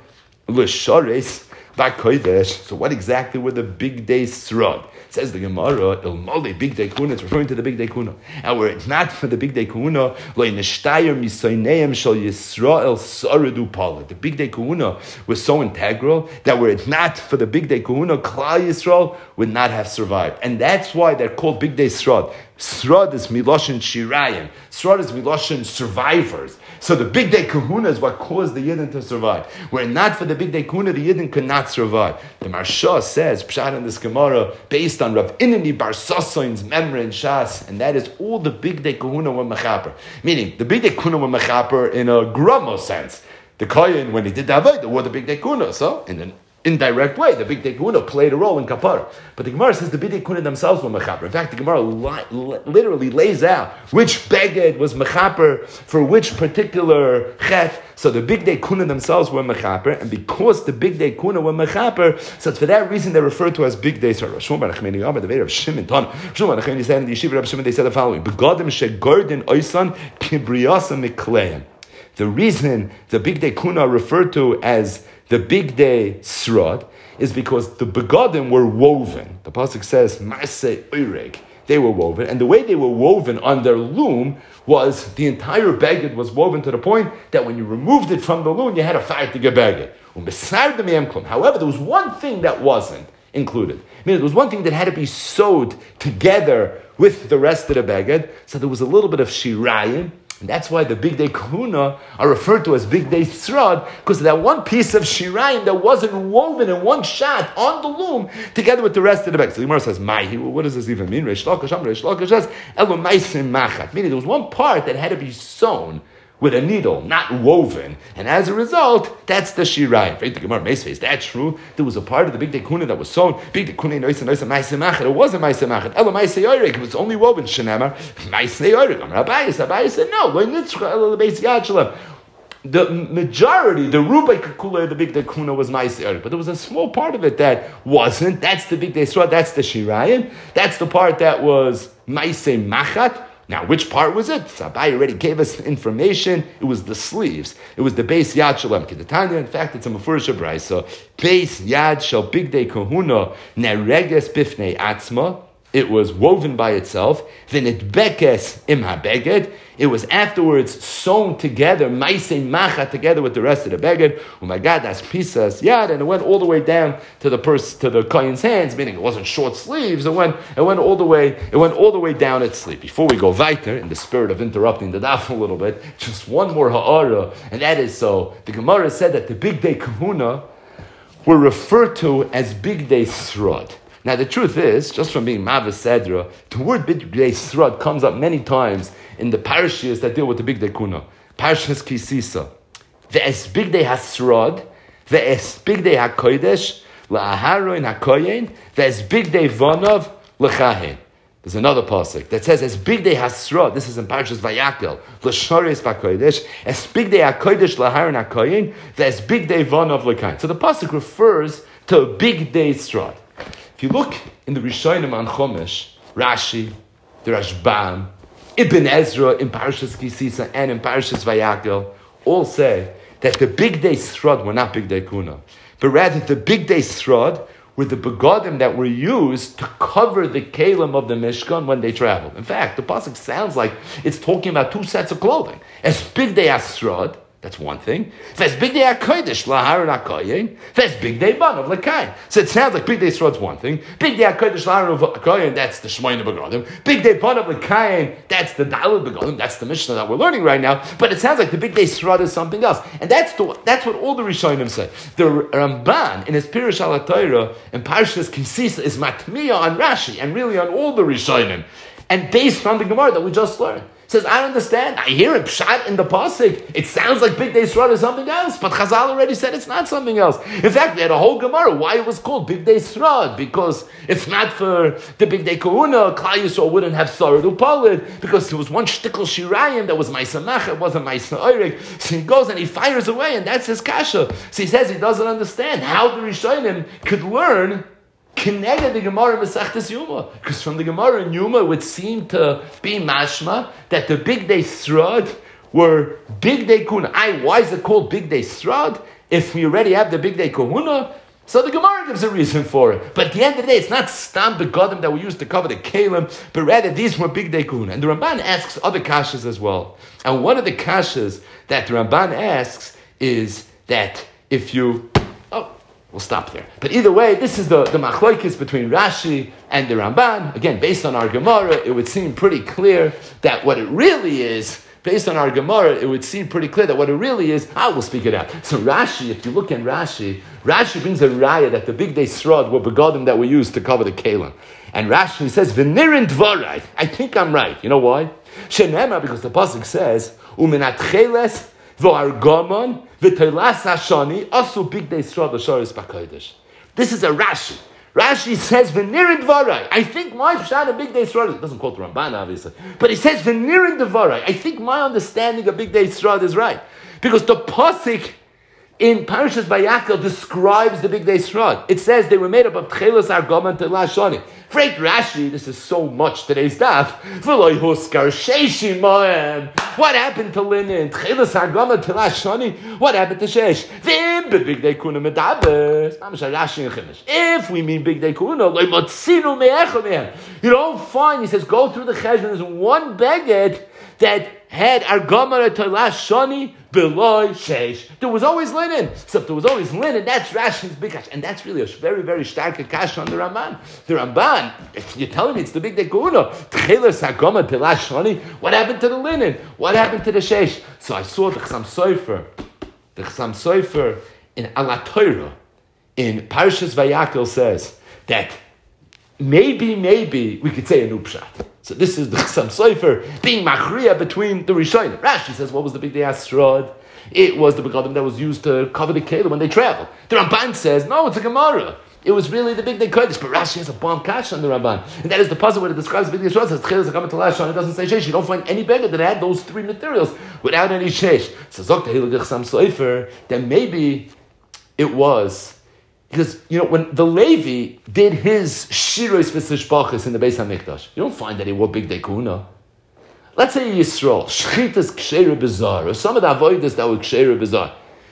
l'sharis v'kodesh. So what exactly were the big day srod? Says the Gemara, El Mole Big Day Kuna. It's referring to the Big Day Kuna. And were it not for the Big Day Kuna, Lo Nishtayer Misoineim Shal Yisrael Saradu Pala. The Big Day Kuna was so integral that were it not for the Big Day Kuna, Klal Yisrael would not have survived. And that's why they're called Big Day Srod. Srod is Miloshin Shirayim. Srod is Miloshin survivors. So the Big Day Kahuna is what caused the Yidden to survive. Were it not for the Big Day Kahuna, the Yidden could not survive. The Marsha says, Pshat in this Gemara, based on Rav Inani Bar Sasoin's memory in Shas, and that is all the Big Day Kahuna were Mechaper. Meaning, the Big Day Kahuna were Mechaper in a grummo sense. The Kohen, when he did the Avodah, wore the Big Day Kahuna. So, in an indirect way, the Big Day Kahuna played a role in Kapara. But the Gemara says the Big Day Kahuna themselves were Mechaper. In fact, the Gemara li- li- literally lays out which Beged was Mechaper for which particular Chet. So the Big Day Kahuna themselves were Mechaper, and because the Big Day Kahuna were Mechaper, so it's for that reason they're referred to as Big Day. So Rav Shmuel bar Nachmani Amar, the Veir of Shimon Ton. Rav Shmuel bar Nachmani said in the Yeshiva Rav Shimon, they said the following: Begadim shegordin oisan kibriyasa mikleim. The reason the Big Day Kahuna are referred to as the Big Day Srod is because the begadim were woven. The pasuk says, Maseh Oireg. They were woven, and the way they were woven on their loom was the entire beged was woven to the point that when you removed it from the loom, you had a fight to get beged. However, there was one thing that wasn't included. I mean, there was one thing that had to be sewed together with the rest of the beged, so there was a little bit of shirayim. And that's why the Big Day Kahuna are referred to as Big Day Srod, because of that one piece of shirayim that wasn't woven in one shot on the loom together with the rest of the bag. So the Gemara says, Mahi, what does this even mean? Reish Lakish, Reish Lakish says, Elo Maisim Machat. Meaning there was one part that had to be sewn with a needle, not woven. And as a result, that's the shirayim. The Gemara Meisvei, that's true. There was a part of the Big Day Kahuna that was sewn. Big Day Kahuna, Noisa, Noisa, Maisim Machat. It wasn't Maisim Machat. Elo Maisei Yorik. It was only woven. Shenamar, Maisei Yorik. Amar Abayis. Abayis said, no. Lo Nitzcha, Elo Beis Yad Shalem. The majority, the Rubai Kakula of the Big Day Kahuna was Maisei Yorik. But there was a small part of it that wasn't. That's the Big Day Srod. That's the shirayim. That's the part that was Maisei Machat. Now, which part was it? Sabai already gave us information. It was the sleeves. It was the base yad shalem kedetanya. In fact, it's a mefurish brayso. Base yad shel Big Day Kahuna nereges bifnei atzma. It was woven by itself. V'nit bekes im habeged. It was afterwards sewn together, maisei macha, together with the rest of the beged. Oh my God, that's pisas yad, and it went all the way down to the pers- to the kohen's hands. Meaning it wasn't short sleeves. It went it went all the way it went all the way down its sleeve. Before we go weiter, in the spirit of interrupting the daf a little bit, just one more ha'ara, and that is so. The Gemara said that the Big Day Kahuna were referred to as Big Day Srod. Now the truth is, just from being Mavis Sedra, the word Big Day Srod comes up many times in the parashiyas that deal with the Big Day Kahuna. Parashas Kisisa. Ve'es Big Day HaSrod, ve'es Big Day HaKodesh, la'aharon HaKoyen, ve'es Big Day Vonov, l'chahen. There's another pasuk that says, as Big Day HaSrod, this is in Parashas Vayakel, l'shoris v'kodesh, as Big Day HaKodesh, la'aharon HaKoyen, ve'es Big Day Vonov, l'chahen. So the pasuk refers to a Big Day Srod. If you look in the Rishonim on Chumash, Rashi, the Rashbam, Ibn Ezra in Parashas Kisisa and in Parashas Vayakel all say that the Big Day Srod were not Big Day Kahuna, but rather the Big Day Srod were the begadim that were used to cover the kalim of the Mishkan when they traveled. In fact, the pasuk sounds like it's talking about two sets of clothing. As Big Day Srod, that's one thing. That's Big Day HaKodesh, Laharon HaKoyen. That's Big Day Ban of Lekain. So it sounds like Big Day Srod's one thing. Big Day HaKodesh, Laharon HaKoyen, that's the Shmoyne Begadim. Big Day Ban of Lekain, that's the Daled Begadim. That's the Mishnah that we're learning right now. But it sounds like the Big Day Srod is something else. And that's the, that's what all the Rishonim say. The Ramban, in his Pirush Al HaTorah, and Parashas Kisisa, is matmiya on Rashi, and really on all the Rishonim. And based on the Gemara that we just learned. Says, I understand. I hear it pshat in the pasuk. It sounds like Big Day Srod is something else, but Chazal already said it's not something else. In fact, we had a whole Gemara why it was called Big Day Srod, because if not for the Big Day Kahuna, Klal Yisrael wouldn't have Sarad Upalid, because there was one shtickle shirayim that was Maisa Macha, it wasn't Maisa Oirik. So he goes and he fires away, and that's his kasha. So he says he doesn't understand how the Rishonim could learn Kinega the Gemara Masechtas Yuma, because from the Gemara in Yuma it would seem to be mashma that the Big Day Srod were Big Day Kuna. I why is it called Big Day Srod? if we already have the big day kahuna, so the Gemara gives a reason for it. But at the end of the day, it's not stam begodim that we used to cover the kalim, but rather these were big day kahuna. And the Ramban asks other kashas as well. And one of the kashas that the Ramban asks is that if you... Oh, we'll stop there. But either way, this is the, the machlokes between Rashi and the Ramban. Again, based on our Gemara, it would seem pretty clear that what it really is, based on our Gemara, it would seem pretty clear that what it really is, I will speak it out. So Rashi, if you look at Rashi, Rashi brings a raya that the big day srod were begodim that were used to cover the kalim. And Rashi says, V'nirin dvarai. I think I'm right. You know why? Shenema, because the pasuk says, Uminat cheles v'argamon v'telas hashani asu big day srod l'sharis b'kodesh. This is a Rashi. Rashi says, V'nirin dvarai. I think my pshat of big day srod, it doesn't quote the Ramban obviously, but he says, V'nirin dvarai. I think my understanding of big day srod is right. Because the pasuk in Parashas Vayakel describes the big day srod. It says they were made up of tchelos argam and telas shani. Freight Rashi, this is so much today's daf. V'loy huskar sheishi moem. What happened to linen? Tchelos argam and telas shani. What happened to sheish? V'im big day kuna medabes. Mamash Rashi and Chumash. If we mean big day kuna, loy motzinu me'echel. You don't find. He says go through the cheshbon. There's one beged that had argamar telas shani below sheish. There was always linen. So if there was always linen, that's Rashi's big kash. And that's really a very, very stark kash on the Ramban. The Ramban, if you're telling me it's the big dekuna, tchelas argamar telas shani, what happened to the linen? What happened to the sheish? So I saw the Chassam Sofer, the Chassam Sofer in Ala Torah, in Parashas Vayakel says that maybe, maybe we could say a new pshat. So this is the Chassam Sofer being machriya between the Rishonim. Rashi says, what was the big day Asrod? It was the begodim that was used to cover the kelim when they traveled. The Ramban says, no, it's a Gemara. It was really the big day Kodesh. But Rashi has a bomb kash on the Ramban. And that is the puzzle where it describes the big day Asrod. It says, Tcheles HaKamat Talashon. It doesn't say Sheish. You don't find any beggar that had those three materials without any Sheish. So Zok Tehillah Chassam Sofer, then maybe it was... Because, you know, when the Levi did his shiros v'sishbachas in the Beis HaMikdash, you don't find that he wore big day kuna. Let's say Yisrael, shchitas ksheira bizarre, or some of the avodas that were ksheira bizarre.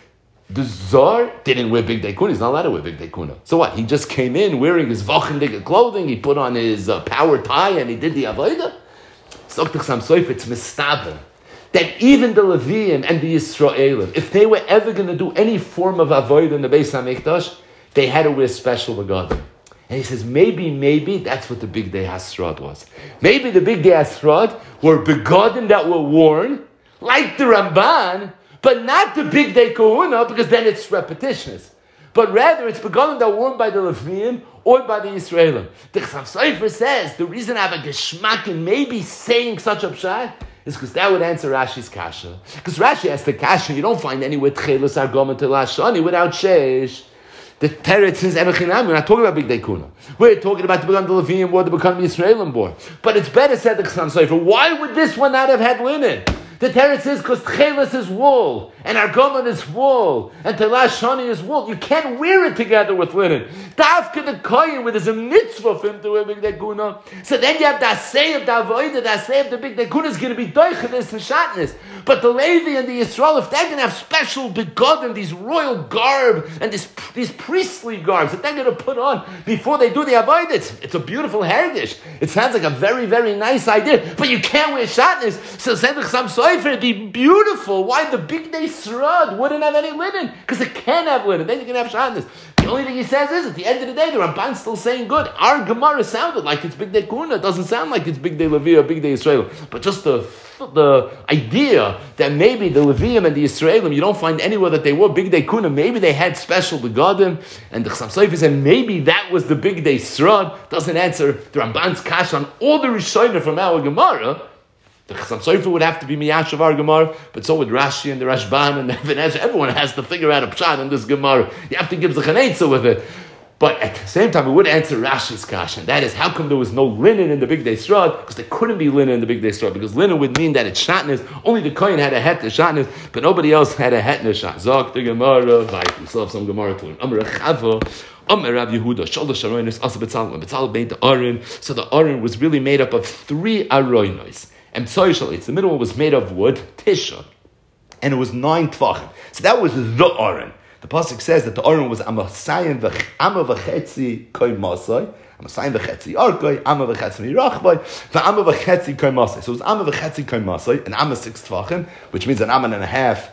The Zar didn't wear big day kuna. He's not allowed to wear big day kuna. So what? He just came in wearing his vachendige clothing, he put on his uh, power tie, and he did the avodah. So Chassam Sofer, it's mistaber that even the Leviim and the Yisraelim, if they were ever going to do any form of avodah in the Beis HaMikdash, they had to wear special begodim. And he says, maybe, maybe that's what the big day Hasrod was. Maybe the big day Hasrod were begodim that were worn, like the Ramban, but not the big day Kohuna, because then it's repetitious. But rather, it's begodim that were worn by the Leviim or by the Yisraelim. The Chassam Sofer says, the reason I have a geschmack in maybe saying such a pshat is because that would answer Rashi's kasha. Because Rashi has the kasha, you don't find anywhere tchelos argam and telas shani without sheish. The teretz is Ebechinam. We're not talking about big day kuna. We're talking about the Began Levium war, the Began Yisraelim war. But it's better said the Chassam Sofer. Why would this one not have had linen? The teretz is because Tchelis is wool, and Argoman is wool, and Telash Shani is wool. You can't wear it together with linen. Dafka the Koyin, where there's a mitzvah for him to wear big day kuna. So then you have the Asay of the Avodah, the Asay of the big day kuna is going to be doichedes and shatnez. But the Levi and the Yisrael, if they're going to have special begodim, these royal garb, and this, these priestly garbs that they're going to put on before they do the Avodah, it's, it's a beautiful heritage. It sounds like a very, very nice idea, but you can't wear shatnez. So Seder Chassam Sofer, it'd be beautiful. Why the big day Srad wouldn't have any linen? Because it can have linen. Then you can have shatnez. The only thing he says is, at the end of the day, the Ramban's still saying good. Our Gemara sounded like it's big day Kuna. It doesn't sound like it's big day Levi or big day Israel. But just the the idea that maybe the Levium and the Israelim, you don't find anywhere that they were big day Kuna. Maybe they had special begodim, and the Chassam Sofer said maybe that was the big day Srad. Doesn't answer the Ramban's kash on all the Rishonim from our Gemara. The Chassam Sofer would have to be Miyash of our Gemara, but so would Rashi and the Rashban and the Even HaEzer. Everyone has to figure out a pshat in this Gemara. You have to give the Chanetza with it. But at the same time, it would answer Rashi's kash, and that is, how come there was no linen in the big day Srad? Because there couldn't be linen in the big day Srad, because linen would mean that it's shatnez. Only the Kohen had a het to shatnez, but nobody else had a het to shatnez. Zok the Gemara, right? We still have some Gemara to learn. Amar Chava. Amar Rav Yehuda, Shalosh Aroinos, Asa B'Tzalel, B'Tzalel made the Aron. So the Aron was really made up of three Aroinos. And Tzoyshalitz, the middle one was made of wood, Tisha. And it was nine Tvachim. So that was the Aron. The pasuk says that the Aron was Amasayim v'Ama v'Chetzi Koy Masai, Amasayim v'Chetzi Arkoi, Ama v'Chetzi Mirachboi, v'Ama v'Chetzi Koy Masai. So it was Ama v'Chetzi Koy Masai, an Ama six tefachim, which means an Ama and a half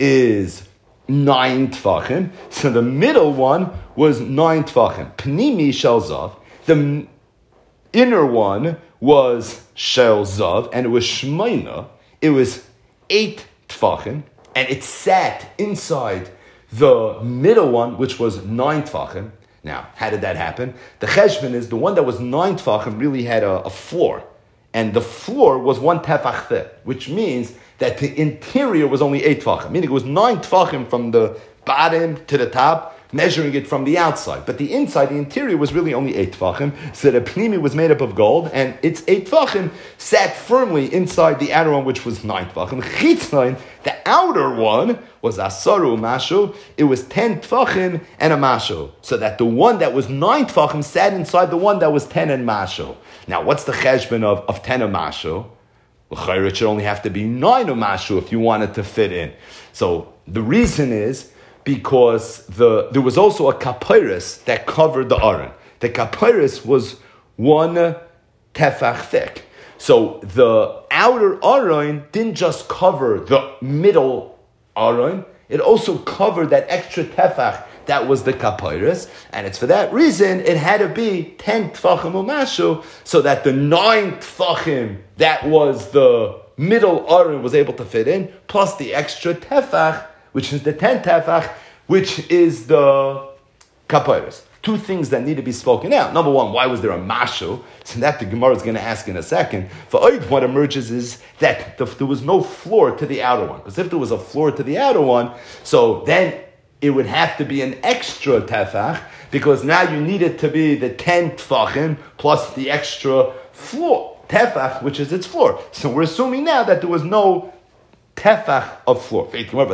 is nine tefachim. So the middle one was nine tefachim. Pnimi Shel Zav. The inner one was Shel Zav, and it was Shmeina. It was eight tefachim, and it sat inside the middle one, which was nine tefachim. Now, how did that happen? The cheshbon is the one that was nine tefachim really had a, a floor, and the floor was one tefach thick, which means that the interior was only eight tefachim, meaning it was nine tefachim from the bottom to the top, measuring it from the outside. But the inside, the interior, was really only eight tefachim. So the pnimi was made up of gold, and its eight tefachim sat firmly inside the outer one, which was nine tefachim. Chitzlein, the outer one, was asaru mashu. It was ten tefachim and a mashu. So that the one that was nine tefachim sat inside the one that was ten and mashu. Now, what's the cheshbon of, of ten and mashu? It should only have to be nine and mashu if you want it to fit in. So the reason is because the there was also a kapyrus that covered the aron. The kapyrus was one tefach thick. So the outer aron didn't just cover the middle aron, it also covered that extra tefach that was the kapyrus, and it's for that reason it had to be ten tefachim umashu, so that the nine tefachim that was the middle aron was able to fit in, plus the extra tefach, which is the ten tefach, which is the kapyrus. Two things that need to be spoken out. Number one, why was there a mashu? So that the Gemara is going to ask in a second. For Oid, what emerges is that the, there was no floor to the outer one. Because if there was a floor to the outer one, so then it would have to be an extra tefach, because now you need it to be the ten tefachim plus the extra floor, tefach, which is its floor. So we're assuming now that there was no tefach of floor.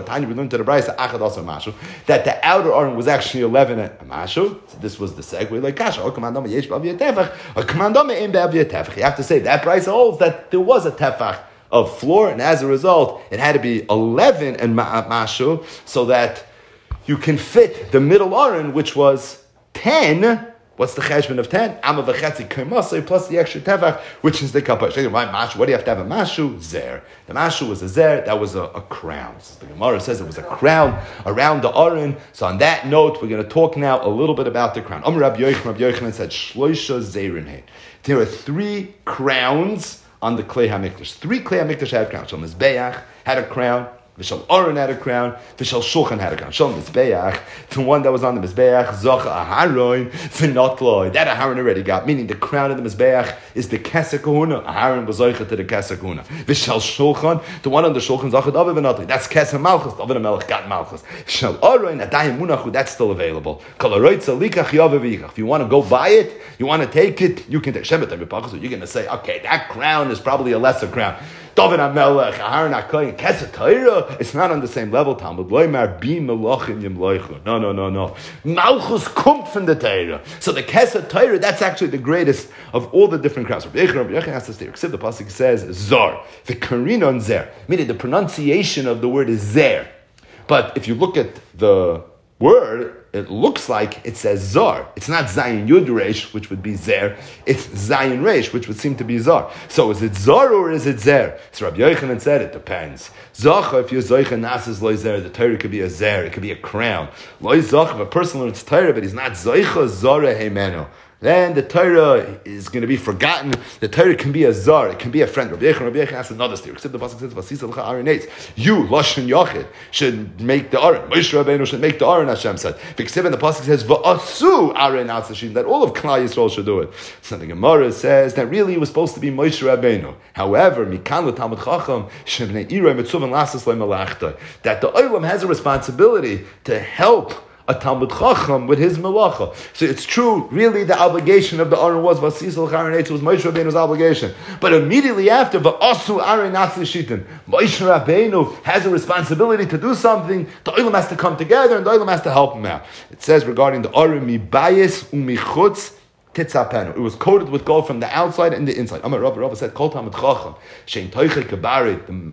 That the outer aron was actually eleven and a mashu. So this was the segue. Like kasha, you have to say that price holds that there was a tefach of floor, and as a result, it had to be eleven and mashu, so that you can fit the middle aron, which was ten. What's the cheshbon of ten? Amma v'chetzi k'masei plus the extra tefach, which is the kapah. Why mashu? What do you have to have a mashu? Zer. The mashu was a zer. That was a, a crown. So the Gemara says it was a crown around the aron. So on that note, we're going to talk now a little bit about the crown. Amar Rabbi Yochanan, Rabbi Yochanan said shloisha zeirin hein. There are three crowns on the Klei HaMikdash. Three Klei HaMikdash had crowns. So Mizbeach had a crown. Vishal Aron had a crown, Vishal Shulchan had a crown. Shal Mizbeach, the one that was on the Mizbeach, Zocha Aharon, V'notloi. That Aharon already got, meaning the crown of the Mizbeach is the Kesser Kahuna. Aharon was Zocha to the Kesser Kahuna. Vishal Shulchan, the one on the Shulchan, Zocha David V'notloi. That's Kesser Malchus. David HaMelech got Malchus. Vishal Aron, Adayim Munachu, that's still available. Kalaroitza Likach Yavavikach. If you want to go buy it, you want to take it, you can take Shemet HaMipachas. So you're going to say, okay, that crown is probably a lesser crown. David HaMelech, Aharon HaKoyin, Kesser Torah, it's not on the same level. Talmud Loimar bi melachim yimloichu. No, no, no, no. Malchus kommt from the Torah. So the Kesser Torah, that's actually the greatest of all the different crowns. Rabbi Yochanan has to stay. Except the pasuk says zar, the karinon zer, meaning the pronunciation of the word is zer. But if you look at the word, it looks like it says zar. It's not Zayin Yud Reish, which would be zer. It's Zayin Reish, which would seem to be zar. So is it zar or is it zer? So Rabbi Yochanan said it depends. Zacha, if you're Zoicha Nasas Loi Zer, the Torah could be a zer, it could be a crown. Loi Zacha, if a person learns Torah, but he's not Zoicha Zara Heimeno, then the Torah is going to be forgotten. The Torah can be a zar, it can be a friend. Rabbi Yochanan, Rabbi Yochanan has another story. Except the pasuk says, "Vasisa l'cha aron eitz." You, Lashon Yachid, should make the aron. Moshe Rabbeinu should make the aron. Hashem said. Except the pasuk says, "Va'asu aron atzashim," that all of Klal Yisrael should do it. So the Gemara says that really it was supposed to be Moshe Rabbeinu. However, mikan l'talmid chacham shebnei Irei mitzuvan lasas le'malachta, that the Olam has a responsibility to help a Talmud Chacham with his melacha. So it's true, really the obligation of the Aron was Vasisal Charon Eitz, was Moshe Rabbeinu's obligation. But immediately after, Va'asu Aron Natzli Shitin, Moshe Rabbeinu has a responsibility to do something. The Olam has to come together and the Olam has to help him out. It says regarding the Aron, Mi Bayis Umichutz Titzapenu. It was coated with gold from the outside and the inside. Amar Rav, Rav said, Kol Talmud Chacham, Shein Toiche Kabarit,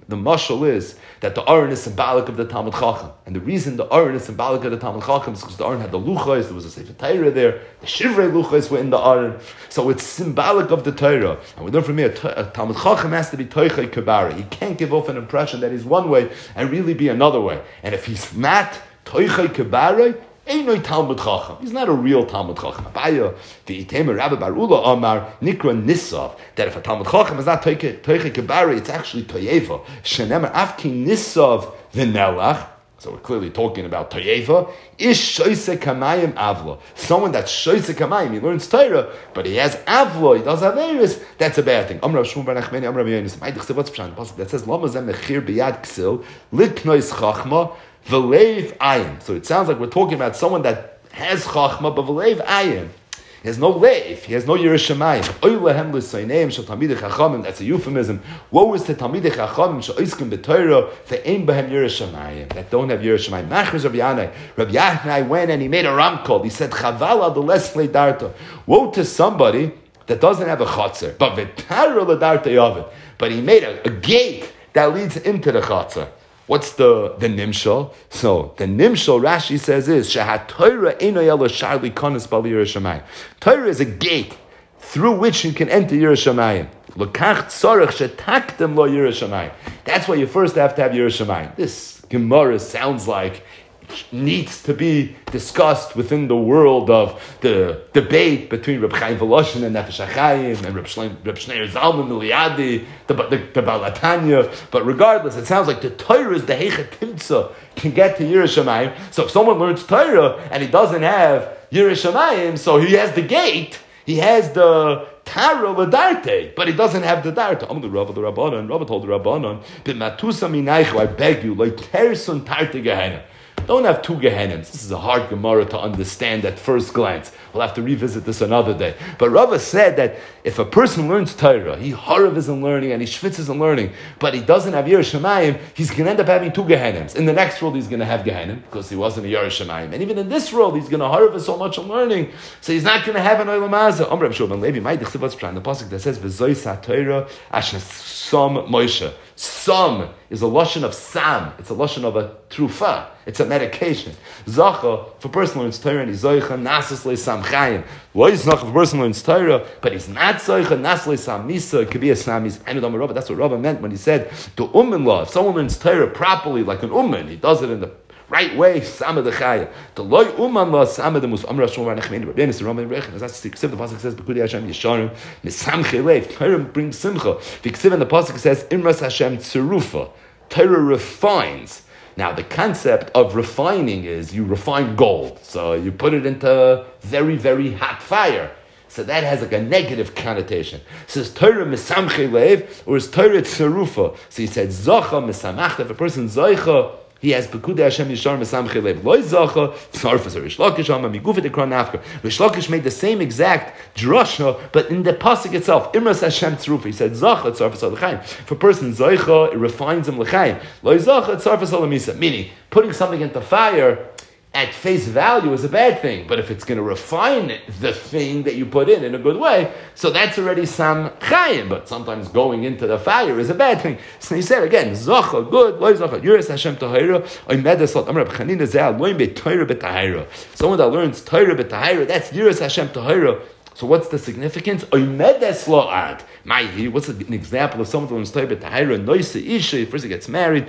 the mashal is that the Aron is symbolic of the Talmud Chacham. And the reason the Aron is symbolic of the Talmud Chacham is because the Aron had the luchos, there was a Sefer Torah there, the Shivrei luchos were in the Aron. So it's symbolic of the Torah. And we learn from here, a Talmud Chacham has to be Toichei Kabara. He can't give off an impression that he's one way and really be another way. And if he's not Toichei Kabara, ain't no Talmud Chacham. He's not a real Talmud Chacham. Abaya, the Itemer Rabbi Bar Ula Amar Nikra Nisav. That if a Talmud Chacham is not Toichei Kabara, it's actually Toyeva. Shenemar Afki Nisav V'Nelach. So we're clearly talking about Toyeva. Ish Shoyse Kamayim Avla. Someone that's Shoyse Kamayim, he learns Torah, but he has Avla, he does Averis, that's a bad thing. Amrav Shmuel Bar Nachmani, Amrav Yonis. What's the Pasuk that says, Lama Zem Mechir B'Yad Ksil, Liknois Chachma, V'leiv ayin. So it sounds like we're talking about someone that has chachma, but v'leiv ayin. He has no leiv. He has no yiras shamayim. Oy lehem l'sayneim shel talmidei chachamim. That's a euphemism. Woe is the talmidei chachamim she'oiskim b'Torah ve'ein b'hem yiras shamayim. That don't have yiras shamayim. Machris Rabbi Yanai. Rabbi Yanai went and he made a ramkol. He said, Chaval ad lesle darta. Woe to somebody that doesn't have a chotzer, but v'tara l'darta yavid. But he made a, a gate that leads into the chotzer. What's the, the nimshal? So, the nimshal, Rashi says is, Shahat Torah eino yelo sharli konas bal yiras shamayim. Torah is a gate through which you can enter yiras shamayim. L'kach tzorach shetaktem lo yiras shamayim. That's why you first have to have yiras shamayim. This Gemara sounds like needs to be discussed within the world of the debate between Reb Chaim Voloshin and Nefesh HaChaim and Reb Shneir Zalman Miliadi, the, the, the Balatanya. But regardless, it sounds like the Torah is the Heicha Timtza can get to Yiras Shamayim. So if someone learns Torah and he doesn't have Yiras Shamayim, so he has the gate, he has the Tara Ladarte, but he doesn't have the Darta. I'm the Rabba, the Rabbanon. Rabba told the Rabbanon, B'matusa minaychu, I beg you, like Tersun Tarta Gehenna. Don't have two Gehennims. This is a hard Gemara to understand at first glance. We'll have to revisit this another day. But Rava said that if a person learns Torah, he harav isn't learning and he schwitz isn't learning, but he doesn't have Yiras Shamayim, he's going to end up having two Gehennims. In the next world, he's going to have Gehennim because he wasn't a Yiras Shamayim. And even in this world, he's going to harav so much on learning, so he's not going to have an Olam Hazeh. Amr Reb Shua ben Levi, the pasuk that says, "V'zoy sa Torah ashna som Moshe." Som is a lashon of sam. It's a lashon of a trufa. It's a medication. Zacha, if a person learns Torah and he's zoicha, nasas le sam chayim. Lo yisnach, if a person learns Torah, but he's not zoicha, nas le sam misa, it could be a sam, he's ended on Rava. That's what Rava meant when he said, to ummin law, if someone learns Torah properly, like an ummin, he does it in the right way, sama de chaya. The loy umman la sama de mus amra shmor nechmeni rabbeinu the Roman rech. That's the the pasuk says bekudi Hashem yisharim misamche lev. Torah brings simcha. The ksiv and the pasuk says imras Hashem tzerufa. Torah refines. Now the concept of refining is you refine gold, so you put it into very very hot fire. So that has like a negative connotation. It says Torah misamche lev or is Torah tzerufa. So he said zacha misamach. If a person zaycha, he has Pekudei Hashem Yishar Mesamche Lev. Loi Zacha, Tzarfas, or Rish Lakish, Amma, Migufet Ekran Nafka. Rish Lakish made the same exact drasha, but in the pasuk itself, Imras Hashem Tzrufa. He said, Zacha, Tzarfas Al-L'chaim. If a person Zaycha, it refines him L'chaim. Loi Zacha, Tzarfas Al-Misa. Meaning, putting something into fire at face value is a bad thing, but if it's going to refine the thing that you put in in a good way, so that's already some chayim. But sometimes going into the fire is a bad thing. So he said again, zacha good, loy zacha yiras Hashem tahira, oy medesot amar b'chanina zeh loy be Torah b'tahira. Someone that learns Torah b'tahira, that's yiras Hashem tahira. So what's the significance? Oimedes lo ad. What's an example of someone who learns Torah b'tahira? Noise isha. First he gets married.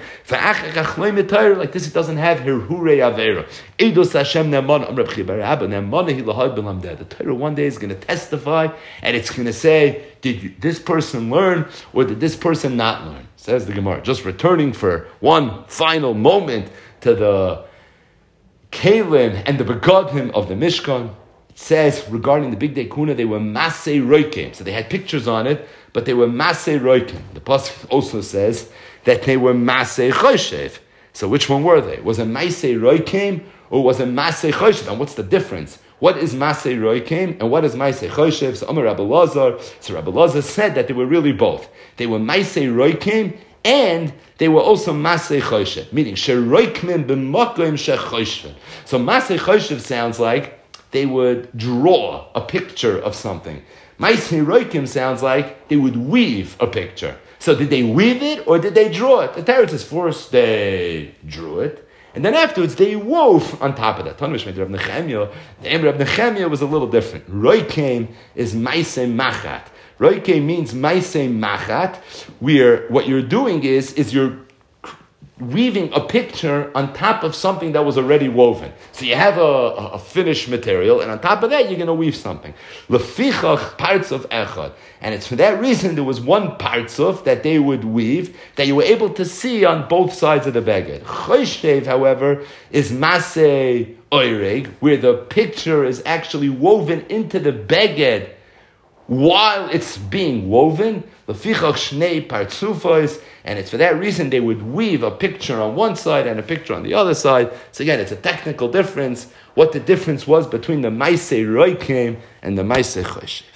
Like this, he doesn't have hirhure avera. Eidos Hashem ne'emana. Amar B'chi Barabba ne'emana hi lahad b'lamdeh. The Torah one day is going to testify, and it's going to say, did you, this person learn, or did this person not learn? Says the Gemara. Just returning for one final moment to the Kalim and the begodim of the Mishkan. It says regarding the big day kuna, they were masei roikim. So they had pictures on it, but they were masei roikim. The pasuk also says that they were masei choshev. So which one were they? Was it masei roikim or was it masei choshev? And what's the difference? What is masei roikim and what is masei choshev? So Amar Rabbi Lazar, so Rabbi Lazar said that they were really both. They were masei roikim and they were also masei choshev, meaning sheroikmin b'makom shechoshev. So masei choshev sounds like they would draw a picture of something. Ma'aseh roikim sounds like they would weave a picture. So did they weave it or did they draw it? The Torah says first they drew it, and then afterwards they wove on top of that. The name of Reb Nechemia was a little different. Roikeim is Maisei Machat. Roikeim means Maisei Machat, where what you're doing is, is you're weaving a picture on top of something that was already woven. So you have a, a finished material, and on top of that, you're going to weave something. Lefichach parts of echad. And it's for that reason there was one partsuf that they would weave that you were able to see on both sides of the beged. Choshdev, however, is maseh oireg, where the picture is actually woven into the beged while it's being woven. Lefichach shnei partsufos. And it's for that reason they would weave a picture on one side and a picture on the other side. So again, it's a technical difference. What the difference was between the Maisei Roikeim and the Maisei Choshev.